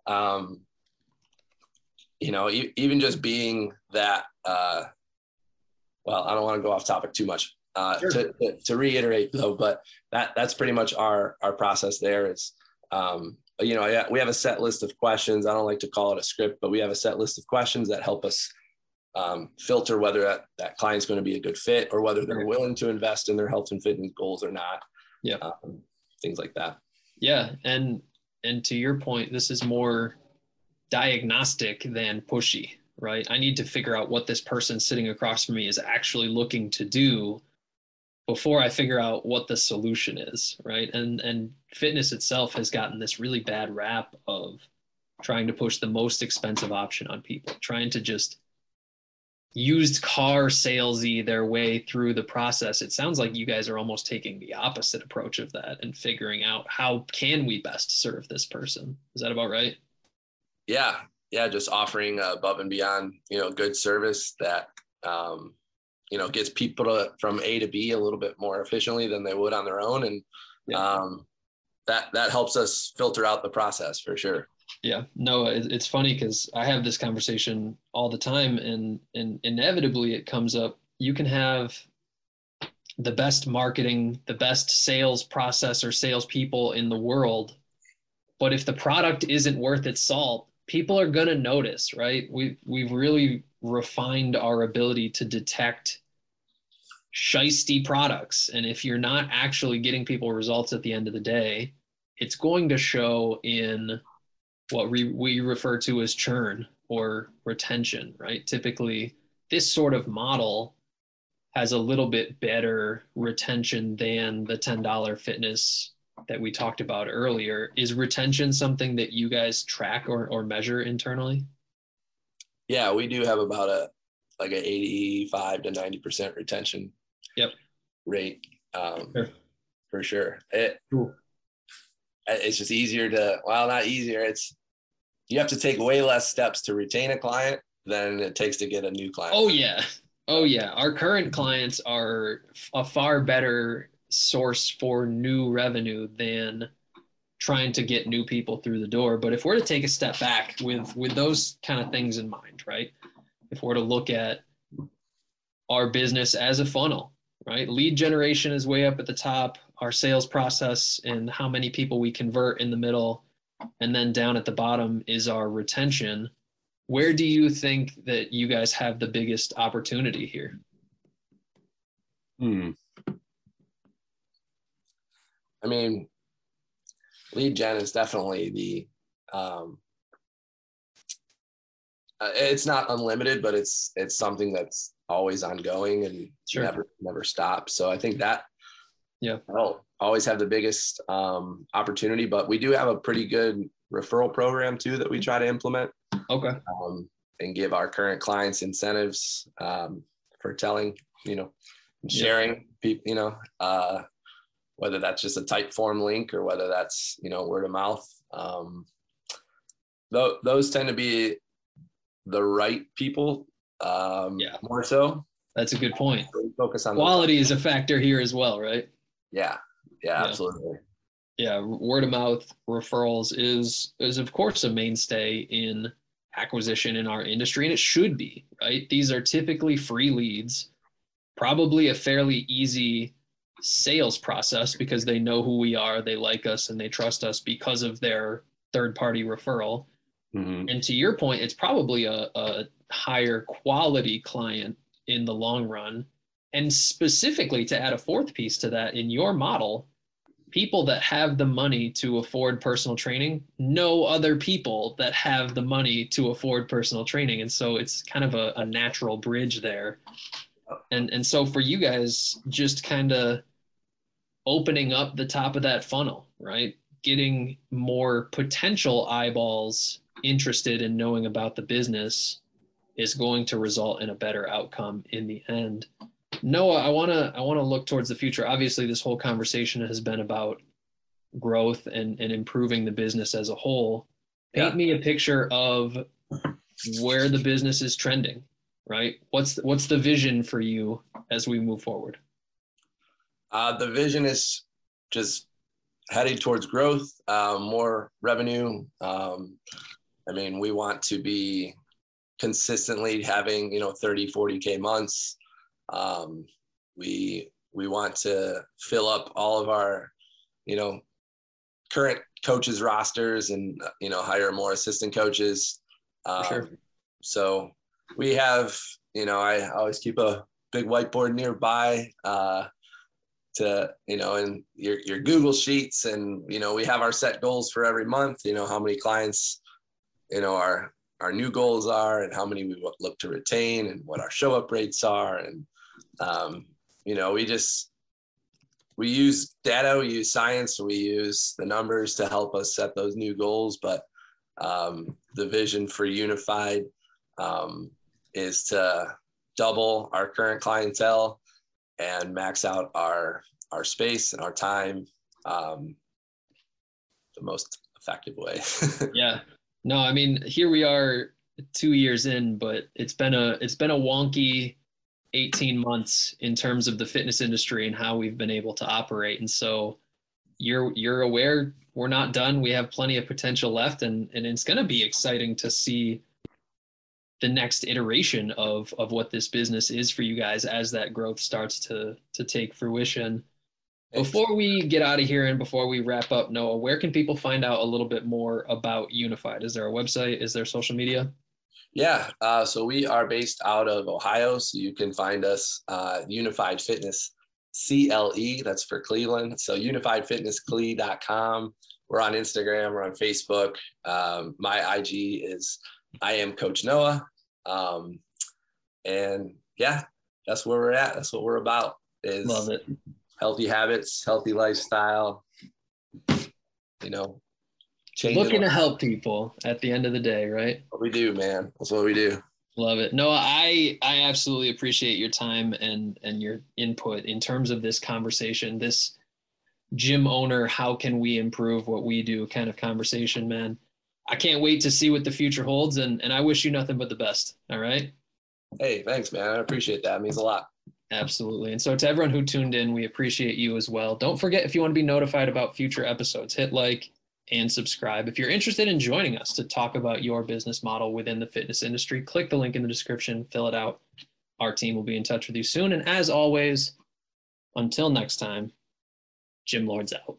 even just being that, well, I don't want to go off topic too much. Sure. To reiterate though, but that's pretty much our process there is, we have a set list of questions. I don't like to call it a script, but we have a set list of questions that help us filter whether that client's going to be a good fit or whether they're willing to invest in their health and fitness goals or not. Yeah. Things like that. Yeah. And to your point, this is more diagnostic than pushy, right? I need to figure out what this person sitting across from me is actually looking to do before I figure out what the solution is, right? And fitness itself has gotten this really bad rap of trying to push the most expensive option on people, trying to just used car salesy their way through the process. It sounds like you guys are almost taking the opposite approach of that and figuring out how can we best serve this person. Is that about right? Yeah. Just offering above and beyond, good service that, gets people from A to B a little bit more efficiently than they would on their own. And that helps us filter out the process for sure. Yeah, no, it's funny because I have this conversation all the time, and inevitably it comes up. You can have the best marketing, the best sales process or salespeople in the world, but if the product isn't worth its salt, people are going to notice, right? We've really refined our ability to detect shisty products, and if you're not actually getting people results at the end of the day, it's going to show in what we refer to as churn or retention, right? Typically, this sort of model has a little bit better retention than the $10 fitness that we talked about earlier. Is retention something that you guys track or measure internally? Yeah, we do have about an 85 to 90% retention rate. Sure. For sure. It's just easier not easier. You have to take way less steps to retain a client than it takes to get a new client. Oh yeah. Our current clients are a far better source for new revenue than trying to get new people through the door. But if we're to take a step back with those kind of things in mind, right? If we're to look at our business as a funnel, right? Lead generation is way up at the top, our sales process and how many people we convert in the middle. And then down at the bottom is our retention. Where do you think that you guys have the biggest opportunity here? I mean, lead gen is definitely it's not unlimited, but it's something that's always ongoing and never stops. So I think that I'll always have the biggest opportunity, but we do have a pretty good referral program too that we try to implement. Okay. And give our current clients incentives for telling, and sharing people, whether that's just a type form link or whether that's, word of mouth. Those tend to be the right people more so. That's a good point. So we focus on quality is a factor here as well, right? Yeah, absolutely. Yeah, word of mouth referrals is of course a mainstay in acquisition in our industry, and it should be, right? These are typically free leads, probably a fairly easy sales process because they know who we are, they like us, and they trust us because of their third-party referral. Mm-hmm. And to your point, it's probably a higher quality client in the long run. And specifically to add a fourth piece to that, in your model, people that have the money to afford personal training know other people that have the money to afford personal training. And so it's kind of a natural bridge there. And so for you guys, just kind of opening up the top of that funnel, right? Getting more potential eyeballs interested in knowing about the business is going to result in a better outcome in the end. Noah, I want to look towards the future. Obviously, this whole conversation has been about growth and improving the business as a whole. Paint me a picture of where the business is trending, right? What's the vision for you as we move forward? The vision is just heading towards growth, more revenue. We want to be consistently having, 30, 40K months. We want to fill up all of our, current coaches rosters and, hire more assistant coaches. Sure. So we have I always keep a big whiteboard nearby to, in your Google Sheets. And, we have our set goals for every month, how many clients, our new goals are and how many we look to retain and what our show up rates are. And, we use data, we use science, we use the numbers to help us set those new goals. But the vision for Unified is to double our current clientele and max out our space and our time the most effective way. Yeah. No, I mean, here we are 2 years in, but it's been a wonky 18 months in terms of the fitness industry and how we've been able to operate. And so you're aware we're not done. We have plenty of potential left, and it's going to be exciting to see the next iteration of what this business is for you guys as that growth starts to take fruition. Before we get out of here and before we wrap up, Noah, where can people find out a little bit more about Unified? Is there a website? Is there social media? Yeah. So we are based out of Ohio. So you can find us Unified Fitness CLE. That's for Cleveland. So unifiedfitnesscle.com. We're on Instagram. We're on Facebook. My IG is I am Coach Noah. And yeah, that's where we're at. That's what we're about. Is Love it. Healthy habits, healthy lifestyle, looking to help people at the end of the day, right? What we do, man. That's what we do. Love it. Noah, I absolutely appreciate your time and your input in terms of this conversation, this gym owner, how can we improve what we do kind of conversation, man. I can't wait to see what the future holds, and I wish you nothing but the best. All right? Hey, thanks, man. I appreciate that. It means a lot. Absolutely. And so to everyone who tuned in, we appreciate you as well. Don't forget, if you want to be notified about future episodes, hit like and subscribe. If you're interested in joining us to talk about your business model within the fitness industry, click the link in the description, fill it out. Our team will be in touch with you soon. And as always, until next time, Gym Lords out.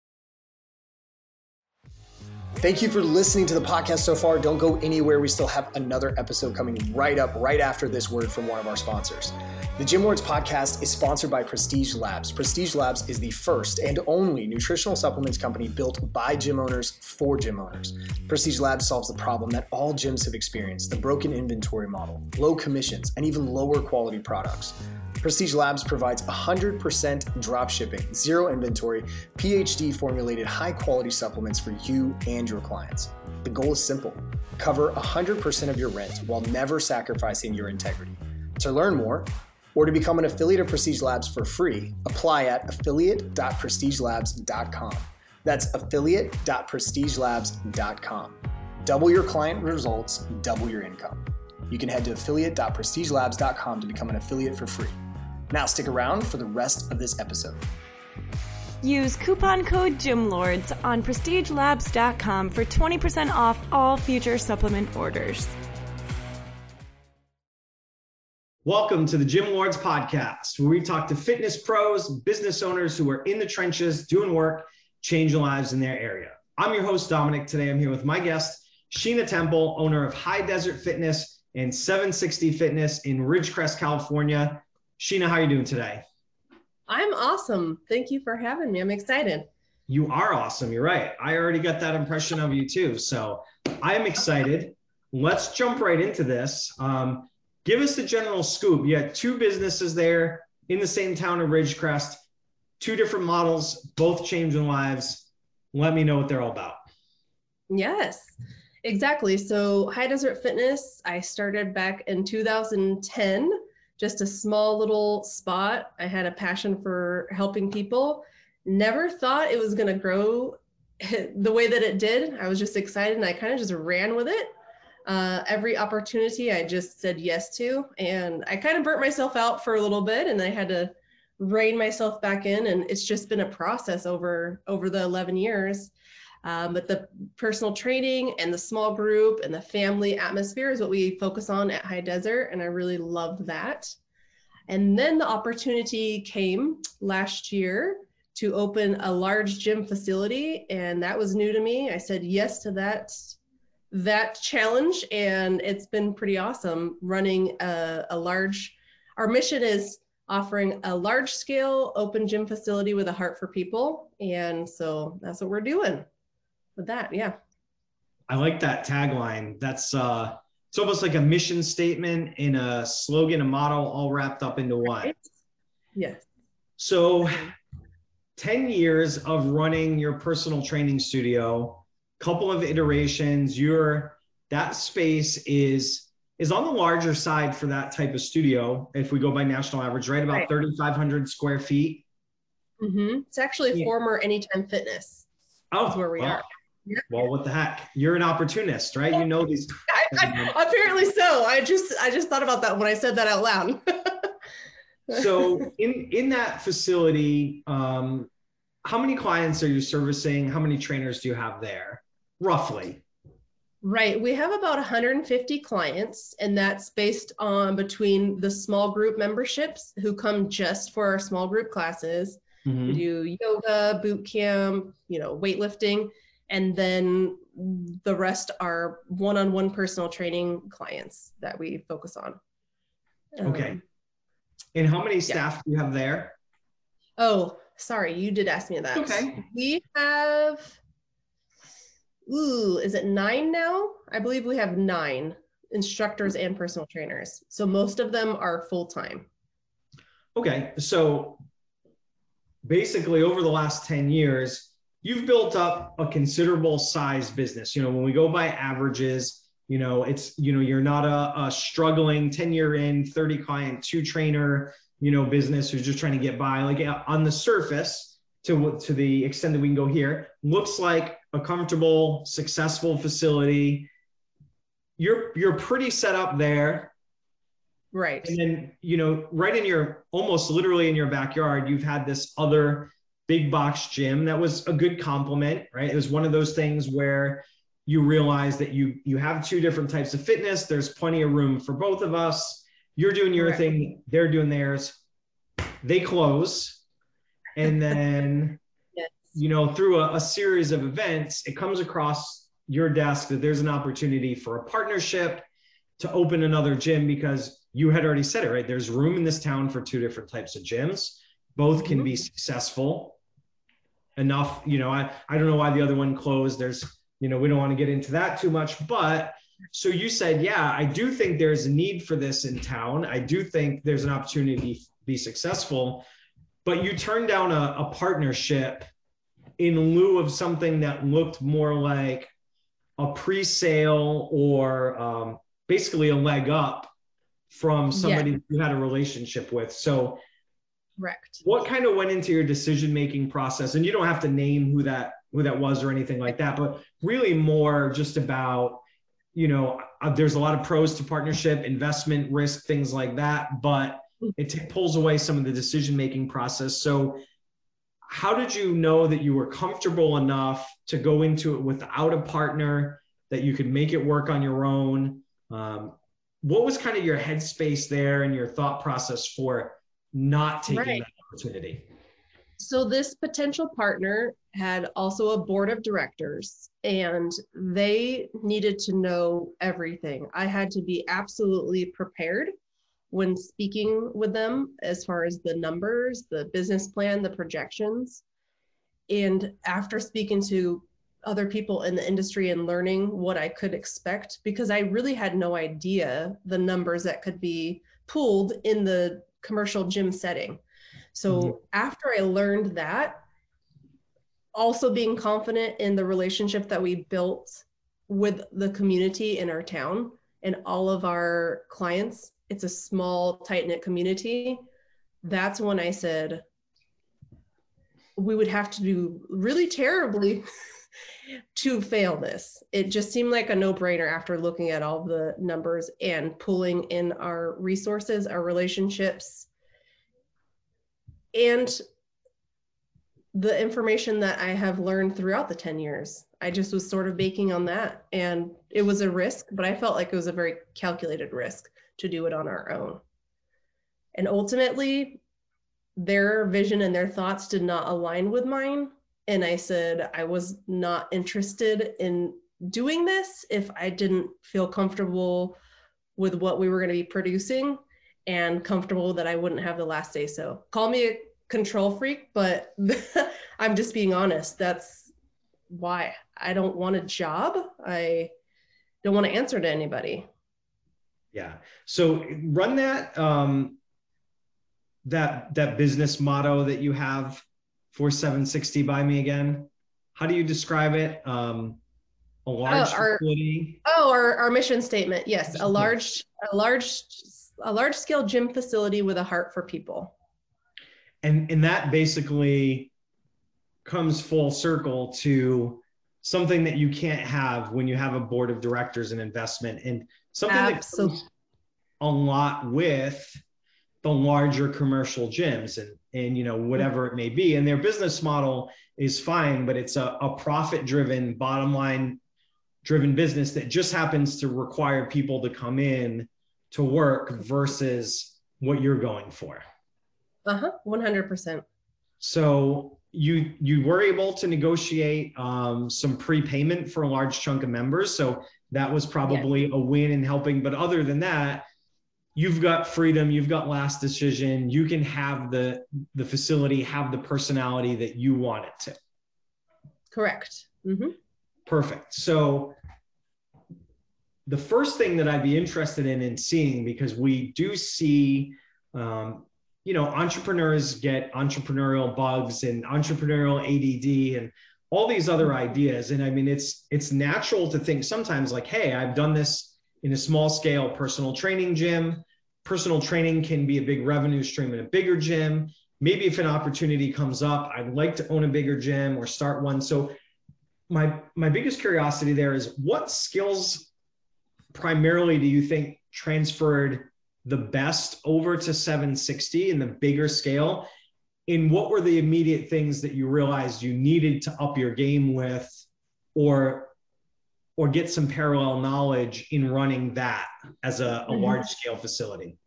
Thank you for listening to the podcast so far. Don't go anywhere. We still have another episode coming right after this word from one of our sponsors. The Gym Lords podcast is sponsored by Prestige Labs. Prestige Labs is the first and only nutritional supplements company built by gym owners for gym owners. Prestige Labs solves the problem that all gyms have experienced: the broken inventory model, low commissions, and even lower quality products. Prestige Labs provides 100% drop shipping, zero inventory, PhD formulated high quality supplements for you and your clients. The goal is simple: cover 100% of your rent while never sacrificing your integrity. To learn more or to become an affiliate of Prestige Labs for free, apply at affiliate.prestigelabs.com. That's affiliate.prestigelabs.com. Double your client results, double your income. You can head to affiliate.prestigelabs.com to become an affiliate for free. Now stick around for the rest of this episode. Use coupon code GYMLORDS on prestigelabs.com for 20% off all future supplement orders. Welcome to the Gym Lords podcast, where we talk to fitness pros, business owners who are in the trenches, doing work, changing lives in their area. I'm your host, Dominic. Today I'm here with my guest, Sheena Temple, owner of High Desert Fitness and 760 Fitness in Ridgecrest, California. Sheena, how are you doing today? I'm awesome. Thank you for having me. I'm excited. You are awesome. You're right. I already got that impression of you too. So I'm excited. Let's jump right into this. Give us the general scoop. You had two businesses there in the same town of Ridgecrest, two different models, both changing lives. Let me know what they're all about. Yes, exactly. So High Desert Fitness, I started back in 2010, just a small little spot. I had a passion for helping people. Never thought it was going to grow the way that it did. I was just excited and I kind of just ran with it. Every opportunity I just said yes to, and I kind of burnt myself out for a little bit and I had to rein myself back in, and it's just been a process over the 11 years. But the personal training and the small group and the family atmosphere is what we focus on at High Desert, and I really loved that. And then the opportunity came last year to open a large gym facility, and that was new to me. I said yes to that that challenge, and it's been pretty awesome running our mission is offering a large scale open gym facility with a heart for people. And so that's what we're doing with that. Yeah. I like that tagline. That's it's almost like a mission statement and a slogan, a motto, all wrapped up into one. Right? Yes. So 10 years of running your personal training studio, couple of iterations, that space is on the larger side for that type of studio. If we go by national average, right? About 3,500 square feet. Mm-hmm. It's actually former Anytime Fitness. Oh, that's where we are. Yeah. Well, what the heck? You're an opportunist, right? You know these. Apparently so. I just thought about that when I said that out loud. So in that facility, how many clients are you servicing? How many trainers do you have there, roughly? Right. We have about 150 clients, and that's based on between the small group memberships who come just for our small group classes. Mm-hmm. We do yoga, boot camp, weightlifting, and then the rest are one-on-one personal training clients that we focus on. Okay. And how many staff do you have there? Oh, sorry. You did ask me that. Okay. We have, is it 9 now? I believe we have 9 instructors and personal trainers. So most of them are full-time. Okay. So basically over the last 10 years, you've built up a considerable size business. When we go by averages, it's, you're not a struggling 10-year in 30 client, 2 trainer, business who's just trying to get by. Like on the surface, to the extent that we can go here, looks like a comfortable, successful facility. You're pretty set up there. Right. And then, right in almost literally in your backyard, you've had this other big box gym that was a good complement, right? It was one of those things where you realize that you have 2 different types of fitness. There's plenty of room for both of us. You're doing your thing, they're doing theirs. They close. And then, through a series of events, it comes across your desk that there's an opportunity for a partnership to open another gym, because you had already said it, right? There's room in this town for 2 different types of gyms. Both can be successful enough. I don't know why the other one closed. There's, we don't want to get into that too much, but so you said, yeah, I do think there's a need for this in town. I do think there's an opportunity to be successful, but you turned down a partnership in lieu of something that looked more like a pre-sale or basically a leg up from somebody you had a relationship with. So correct. What kind of went into your decision-making process? And you don't have to name who that was or anything like that, but really more just about, there's a lot of pros to partnership, investment, risk, things like that, but it pulls away some of the decision-making process. So how did you know that you were comfortable enough to go into it without a partner, that you could make it work on your own? What was kind of your headspace there and your thought process for not taking that opportunity? So this potential partner had also a board of directors, and they needed to know everything. I had to be absolutely prepared when speaking with them as far as the numbers, the business plan, the projections. And after speaking to other people in the industry and learning what I could expect, because I really had no idea the numbers that could be pulled in the commercial gym setting. So after I learned that, also being confident in the relationship that we built with the community in our town and all of our clients, it's a small, tight-knit community. That's when I said, we would have to do really terribly to fail this. It just seemed like a no-brainer after looking at all the numbers and pulling in our resources, our relationships, and the information that I have learned throughout the 10 years. I just was sort of baking on that. And it was a risk, but I felt like it was a very calculated risk to do it on our own. And ultimately, their vision and their thoughts did not align with mine. And I said I was not interested in doing this if I didn't feel comfortable with what we were going to be producing and comfortable that I wouldn't have the last say. So call me a control freak, but I'm just being honest. That's why I don't want a job. I don't want to answer to anybody. Yeah. So run that, that business motto that you have for 760 by me again. How do you describe it? A large facility. Our mission statement. Yes. A large scale gym facility with a heart for people. And that basically comes full circle to something that you can't have when you have a board of directors and investment, and something that comes a lot with the larger commercial gyms and you know, whatever it may be. And their business model is fine, but it's a profit-driven, bottom line driven business that just happens to require people to come in to work versus what you're going for. 100%. So you were able to negotiate some prepayment for a large chunk of members. So that was probably a win in helping. But other than that, you've got freedom, you've got last decision. You can have the facility have the personality that you want it to. Correct. Mm-hmm. Perfect. So the first thing that I'd be interested in seeing, because we do see, you know, entrepreneurs get entrepreneurial bugs and entrepreneurial ADD and all these other ideas. And I mean, it's natural to think sometimes like, hey, I've done this in a small scale personal training gym. Personal training can be a big revenue stream in a bigger gym. Maybe if an opportunity comes up, I'd like to own a bigger gym or start one. So my biggest curiosity there is, what skills primarily do you think transferred the best over to 760 in the bigger scale? And what were the immediate things that you realized you needed to up your game with, or get some parallel knowledge in running that as a large scale facility?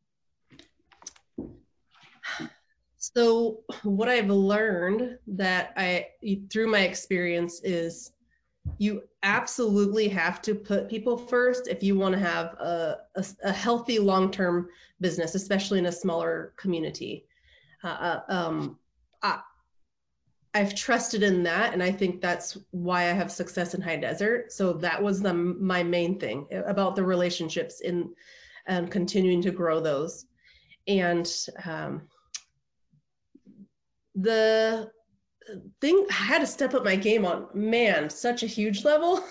So what I've learned that through my experience is you absolutely have to put people first if you want to have a healthy long-term business, especially in a smaller community. I've trusted in that, and I think that's why I have success in High Desert. So that was my main thing about the relationships in continuing to grow those. And the thing I had to step up my game on, man, such a huge level,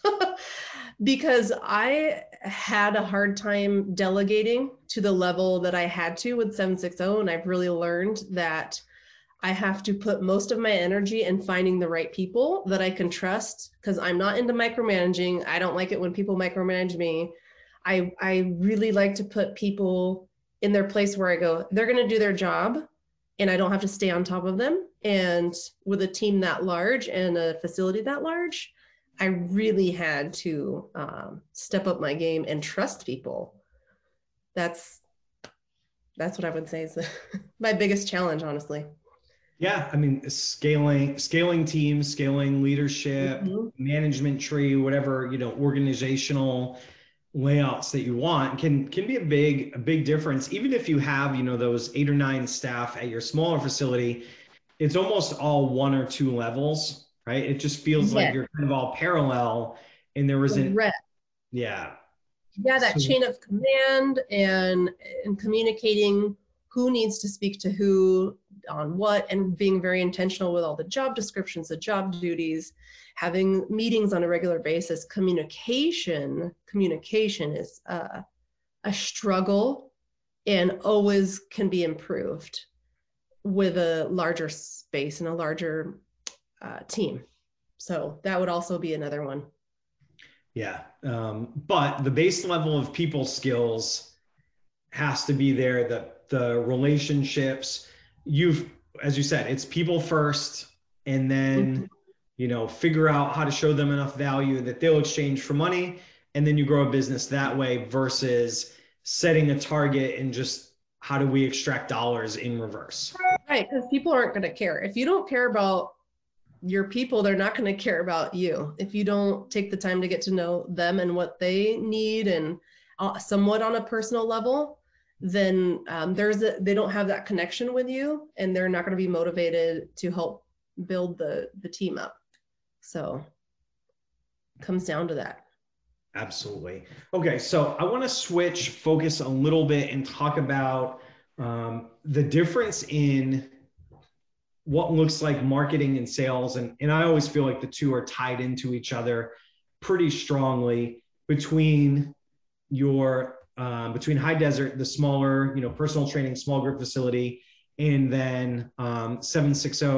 because I had a hard time delegating to the level that I had to with 760. And I've really learned that I have to put most of my energy in finding the right people that I can trust, because I'm not into micromanaging. I don't like it when people micromanage me. I really like to put people in their place where I go, they're going to do their job and I don't have to stay on top of them. And with a team that large and a facility that large, I really had to step up my game and trust people. That's what I would say is my biggest challenge, honestly. Yeah, I mean, scaling teams, scaling leadership, management tree, whatever, you know, organizational layouts that you want can be a big difference. Even if you have, you know, those 8 or 9 staff at your smaller facility, it's almost all 1 or 2 levels, right? It just feels like you're kind of all parallel, and there isn't. Yeah, that chain of command and communicating who needs to speak to who on what, and being very intentional with all the job descriptions, the job duties, having meetings on a regular basis. Communication is a struggle and always can be improved with a larger space and a larger team. So that would also be another one. Yeah. But the base level of people skills has to be there. The relationships, as you said, it's people first, and then, you know, figure out how to show them enough value that they'll exchange for money. And then you grow a business that way versus setting a target and just how do we extract dollars in reverse. Right. Because people aren't going to care. If you don't care about your people, they're not going to care about you. If you don't take the time to get to know them and what they need and somewhat on a personal level, then they don't have that connection with you, and they're not going to be motivated to help build the team up. So it comes down to that. Absolutely. Okay, so I want to switch focus a little bit and talk about the difference in what looks like marketing and sales. And I always feel like the two are tied into each other pretty strongly between between High Desert, the smaller, personal training, small group facility, and then 760.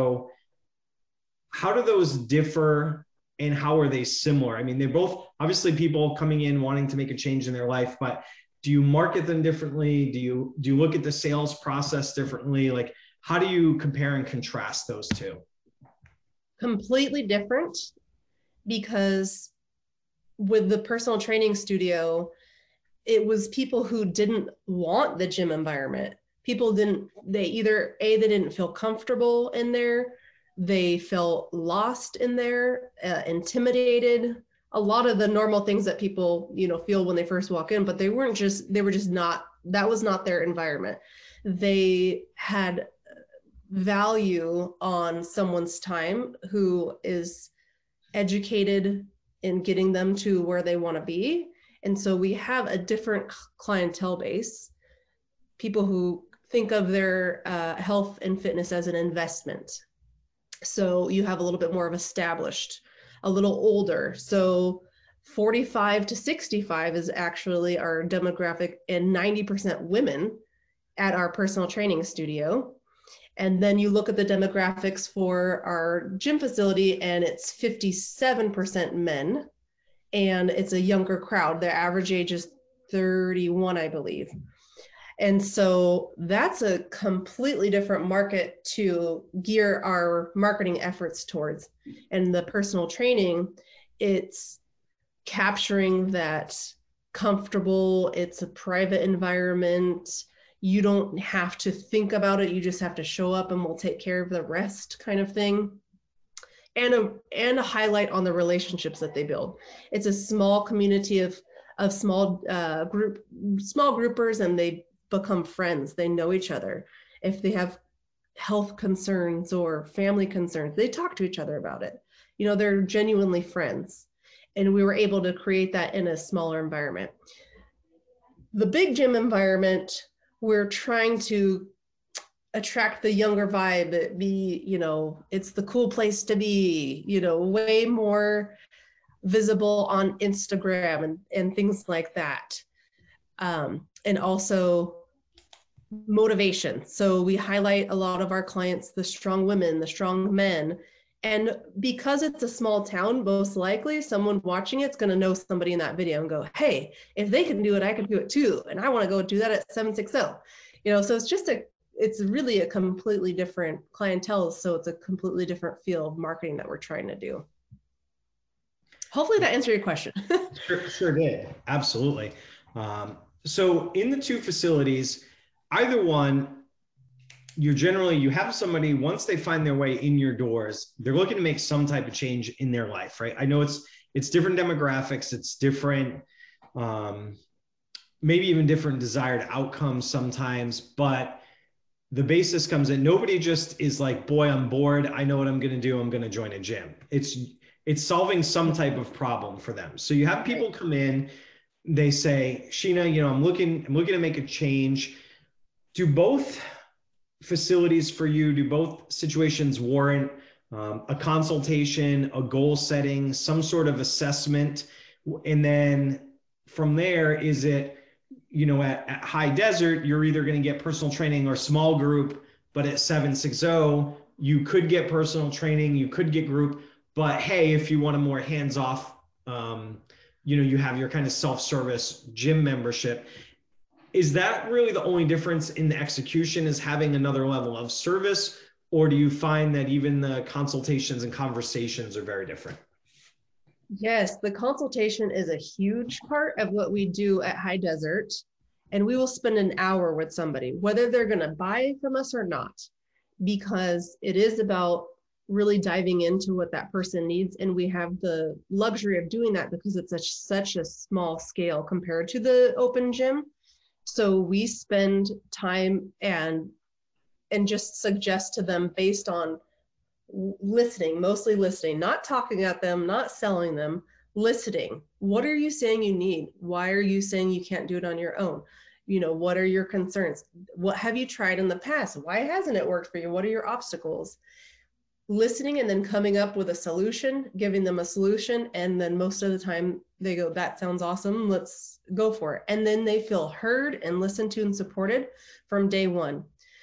How do those differ and how are they similar? I mean, they're both obviously people coming in wanting to make a change in their life, but do you market them differently? Do you look at the sales process differently? Like, how do you compare and contrast those two? Completely different, because with the personal training studio, it was people who didn't want the gym environment. They didn't feel comfortable in there. They felt lost in there, intimidated, a lot of the normal things that people, feel when they first walk in, but they were just not, that was not their environment. They had value on someone's time who is educated in getting them to where they want to be. And so we have a different clientele base, people who think of their health and fitness as an investment. So you have a little bit more of established, a little older. So 45 to 65 is actually our demographic, and 90% women at our personal training studio. And then you look at the demographics for our gym facility, and it's 57% men, and it's a younger crowd. Their average age is 31, I believe. And so that's a completely different market to gear our marketing efforts towards. And the personal training, it's capturing that comfortable, it's a private environment. You don't have to think about it. You just have to show up and we'll take care of the rest kind of thing. And a highlight on the relationships that they build. It's a small community of small groupers, and they become friends. They know each other. If they have health concerns or family concerns, they talk to each other about it. They're genuinely friends. And we were able to create that in a smaller environment. The big gym environment, we're trying to attract the younger vibe, it's the cool place to be, way more visible on Instagram and things like that. And also motivation. So we highlight a lot of our clients, the strong women, the strong men. And because it's a small town, most likely someone watching it's going to know somebody in that video and go, hey, if they can do it, I can do it too. And I want to go do that at 760. So it's really a completely different clientele. So it's a completely different field of marketing that we're trying to do. Hopefully that answered your question. Sure did. Absolutely. So in the two facilities, either one, you have somebody, once they find their way in your doors, they're looking to make some type of change in their life, right? I know it's different demographics, it's different, maybe even different desired outcomes sometimes, but the basis comes in. Nobody just is like, boy, I'm bored, I know what I'm going to do, I'm going to join a gym. It's solving some type of problem for them. So you have people come in, they say, Sheena, I'm looking to make a change. Do both facilities for you, do both situations warrant a consultation, a goal setting, some sort of assessment? And then from there, is it, at High Desert, you're either going to get personal training or small group, but at 760, you could get personal training, you could get group, but hey, if you want a more hands-off, you have your kind of self-service gym membership. Is that really the only difference in the execution, is having another level of service? Or do you find that even the consultations and conversations are very different? Yes, the consultation is a huge part of what we do at High Desert. And we will spend an hour with somebody, whether they're going to buy from us or not, because it is about really diving into what that person needs. And we have the luxury of doing that because it's such a small scale compared to the open gym. So we spend time and just suggest to them based on listening, mostly listening, not talking at them, not selling them, listening. What are you saying you need? Why are you saying you can't do it on your own? You know, what are your concerns? What have you tried in the past? Why hasn't it worked for you? What are your obstacles? Listening and then coming up with a solution, giving them a solution. And then most of the time they go, that sounds awesome. Let's go for it. And then they feel heard and listened to and supported from day one.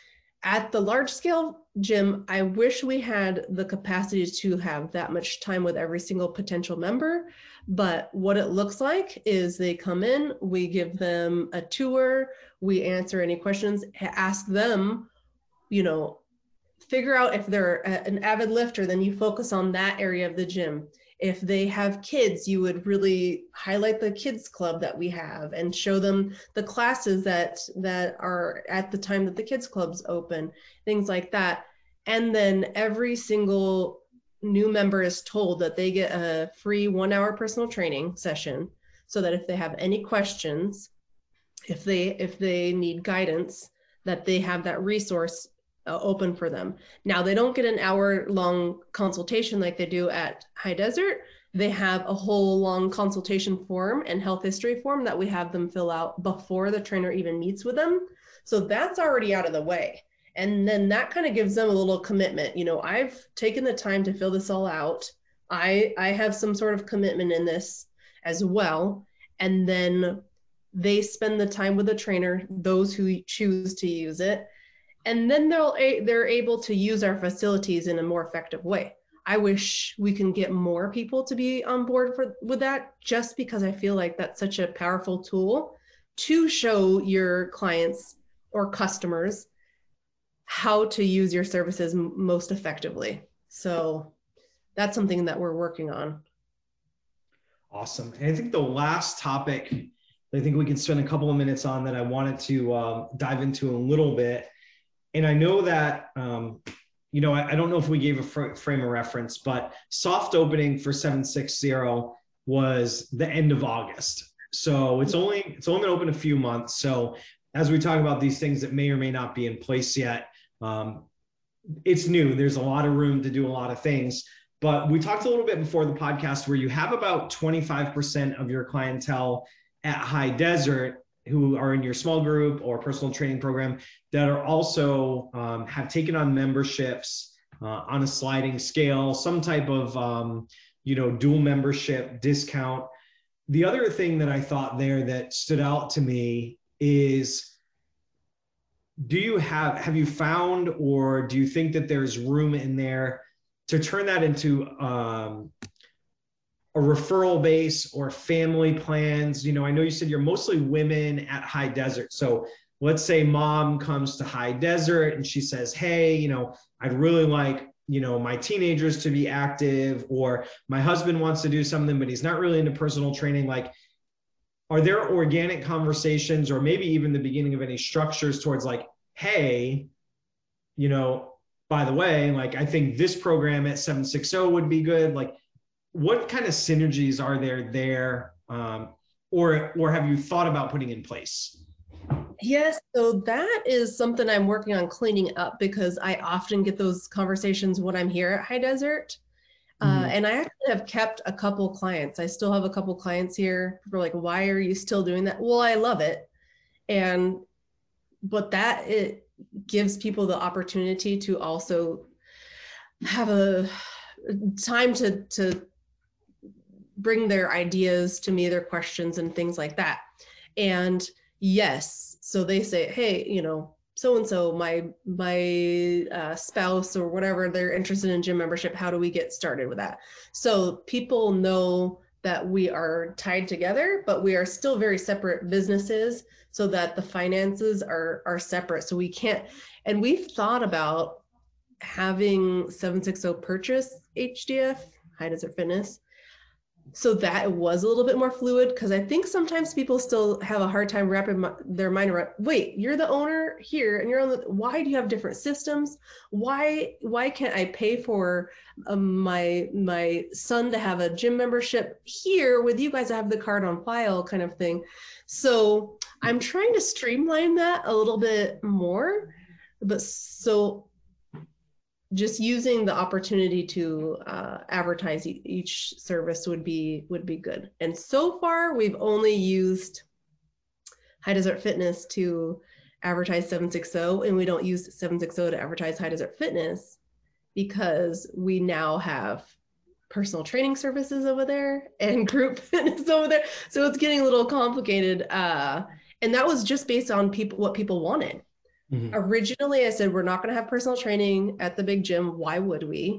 At the large scale gym, I wish we had the capacity to have that much time with every single potential member. But what it looks like is they come in, we give them a tour, we answer any questions, ask them, you know, figure out if they're an avid lifter, then you focus on that area of the gym. If they have kids, you would really highlight the kids club that we have and show them the classes that are at the time that the kids club's open, things like that. And then every single new member is told that they get a free 1 hour personal training session, so that if they have any questions, if they need guidance, that they have that resource open for them. Now, they don't get an hour-long consultation like they do at High Desert. They have a whole long consultation form and health history form that we have them fill out before the trainer even meets with them. So that's already out of the way. And then that kind of gives them a little commitment. You know, I've taken the time to fill this all out. I have some sort of commitment in this as well. And then they spend the time with the trainer, those who choose to use it. And then they're able to use our facilities in a more effective way. I wish we can get more people to be on board with that, just because I feel like that's such a powerful tool to show your clients or customers how to use your services most effectively. So that's something that we're working on. Awesome. And I think the last topic I think we can spend a couple of minutes on that I wanted to dive into a little bit. And I know that, you know, I don't know if we gave a frame of reference, but soft opening for 760 was the end of August. So it's only been open a few months. So as we talk about these things that may or may not be in place yet, it's new. There's a lot of room to do a lot of things. But we talked a little bit before the podcast where you have about 25% of your clientele at High Desert who are in your small group or personal training program that are also have taken on memberships on a sliding scale, some type of, you know, dual membership discount. The other thing that I thought there that stood out to me is, have you found, or do you think that there's room in there to turn that into a referral base or family plans? You know, I know you said you're mostly women at High Desert. So let's say mom comes to High Desert and she says, hey, you know, I'd really like, you know, my teenagers to be active, or my husband wants to do something, but he's not really into personal training. Like, are there organic conversations, or maybe even the beginning of any structures towards like, hey, you know, by the way, like, I think this program at 760 would be good. Like, what kind of synergies are there, or have you thought about putting in place? Yes, so that is something I'm working on cleaning up, because I often get those conversations when I'm here at High Desert. And I actually have kept a couple clients. I still have a couple clients here for like, why are you still doing that? Well, I love it. But that it gives people the opportunity to also have a time to bring their ideas to me, their questions and things like that. And yes, so they say, hey, you know, so-and-so, my spouse or whatever, they're interested in gym membership. How do we get started with that? So people know that we are tied together, but we are still very separate businesses, so that the finances are separate. So we can't, and we've thought about having 760 purchase HDF, High Desert Fitness, so that it was a little bit more fluid, because I think sometimes people still have a hard time wrapping their mind around, wait, you're the owner here and you're on the, why do you have different systems? Why can't I pay for my son to have a gym membership here with you guys? I have the card on file kind of thing. So I'm trying to streamline that a little bit more, but so just using the opportunity to advertise each service would be good. And so far, we've only used High Desert Fitness to advertise 760, and we don't use 760 to advertise High Desert Fitness because we now have personal training services over there and group fitness over there. So it's getting a little complicated. And that was just based on what people wanted. Mm-hmm. Originally, I said, we're not going to have personal training at the big gym. Why would we?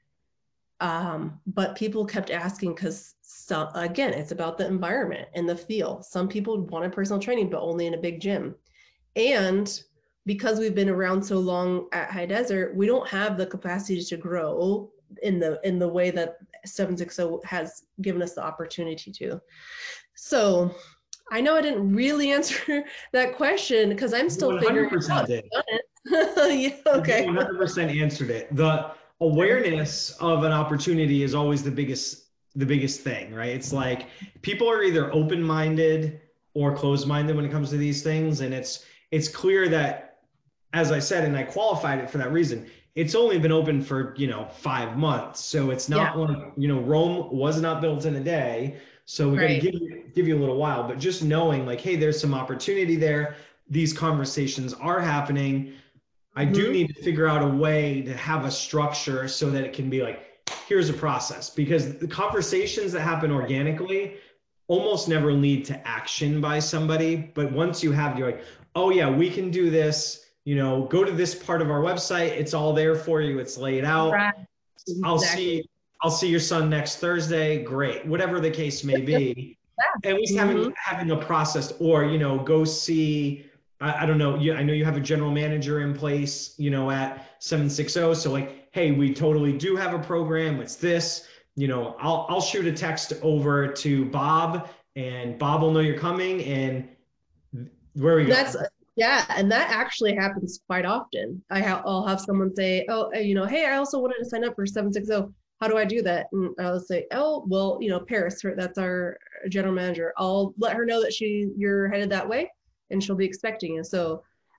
But people kept asking because, again, it's about the environment and the feel. Some people wanted personal training, but only in a big gym. And because we've been around so long at High Desert, we don't have the capacity to grow in the way that 760 has given us the opportunity to. So I know I didn't really answer that question because I'm still figuring it out. Yeah, okay. 100% answered it. The awareness of an opportunity is always the biggest thing, right? It's like people are either open-minded or closed-minded when it comes to these things. And it's clear that, as I said, and I qualified it for that reason, it's only been open for, 5 months. So it's not like, Rome was not built in a day. So we got to give you a little while, but just knowing like, hey, there's some opportunity there. These conversations are happening. I do need to figure out a way to have a structure so that it can be like, here's a process, because the conversations that happen organically almost never lead to action by somebody. But once you have, you're like, oh yeah, we can do this, go to this part of our website. It's all there for you. It's laid out. Right. Exactly. I'll see your son next Thursday. Great. Whatever the case may be. At least having a process, or, go see, I don't know. I know you have a general manager in place, at 760. So like, hey, we totally do have a program. It's this, I'll shoot a text over to Bob, and Bob will know you're coming, and where we go. Yeah. And that actually happens quite often. I'll have someone say, oh, hey, I also wanted to sign up for 760. How do I do that? And I'll say, oh, well, Paris, that's our general manager. I'll let her know that you're headed that way, and she'll be expecting you. So,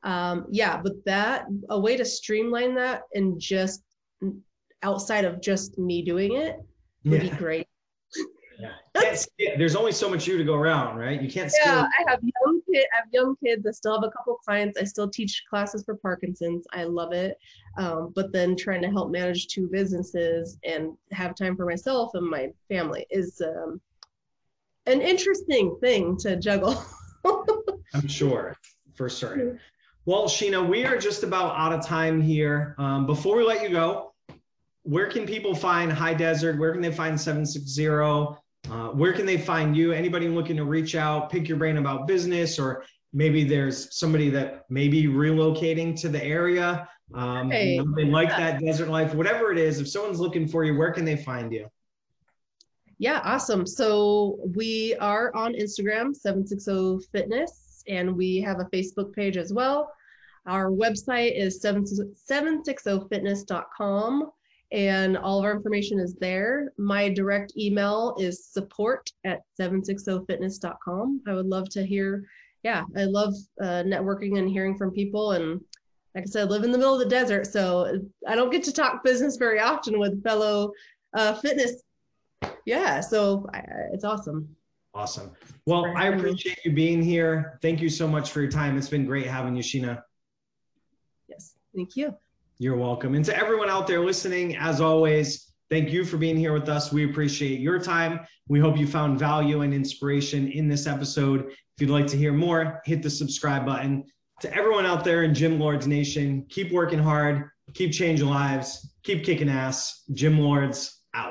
but a way to streamline that and just outside of just me doing it would be great. Yeah. There's only so much you to go around, right? You can't scale. Yeah, I have young kids. I still have a couple clients. I still teach classes for Parkinson's. I love it. But then trying to help manage 2 businesses and have time for myself and my family is an interesting thing to juggle. I'm sure, for sure. Well, Sheena, we are just about out of time here. Before we let you go, where can people find High Desert? Where can they find 760? Where can they find you? Anybody looking to reach out, pick your brain about business, or maybe there's somebody that may be relocating to the area. They like that desert life, whatever it is. If someone's looking for you, where can they find you? Yeah, awesome. So we are on Instagram, 760 Fitness, and we have a Facebook page as well. Our website is 760fitness.com. And all of our information is there. My direct email is support@760fitness.com. I would love to hear. I love networking and hearing from people. And like I said, I live in the middle of the desert, so I don't get to talk business very often with fellow fitness. Yeah, so it's awesome. Awesome. Well, I appreciate you being here. Thank you so much for your time. It's been great having you, Sheena. Yes, thank you. You're welcome. And to everyone out there listening, as always, thank you for being here with us. We appreciate your time. We hope you found value and inspiration in this episode. If you'd like to hear more, hit the subscribe button. To everyone out there in Gym Lords Nation, keep working hard, keep changing lives, keep kicking ass. Gym Lords out.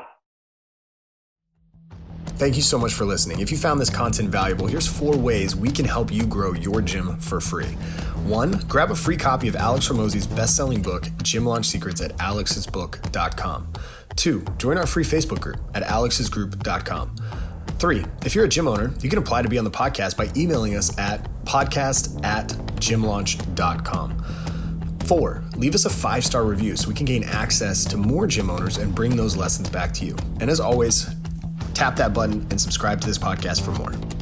Thank you so much for listening. If you found this content valuable, here's 4 ways we can help you grow your gym for free. 1, grab a free copy of Alex Hormozi's best-selling book, Gym Launch Secrets, at alexsbook.com. 2, join our free Facebook group at alexsgroup.com. 3, if you're a gym owner, you can apply to be on the podcast by emailing us at podcast@gymlaunch.com. 4, leave us a 5-star review so we can gain access to more gym owners and bring those lessons back to you. And as always, tap that button and subscribe to this podcast for more.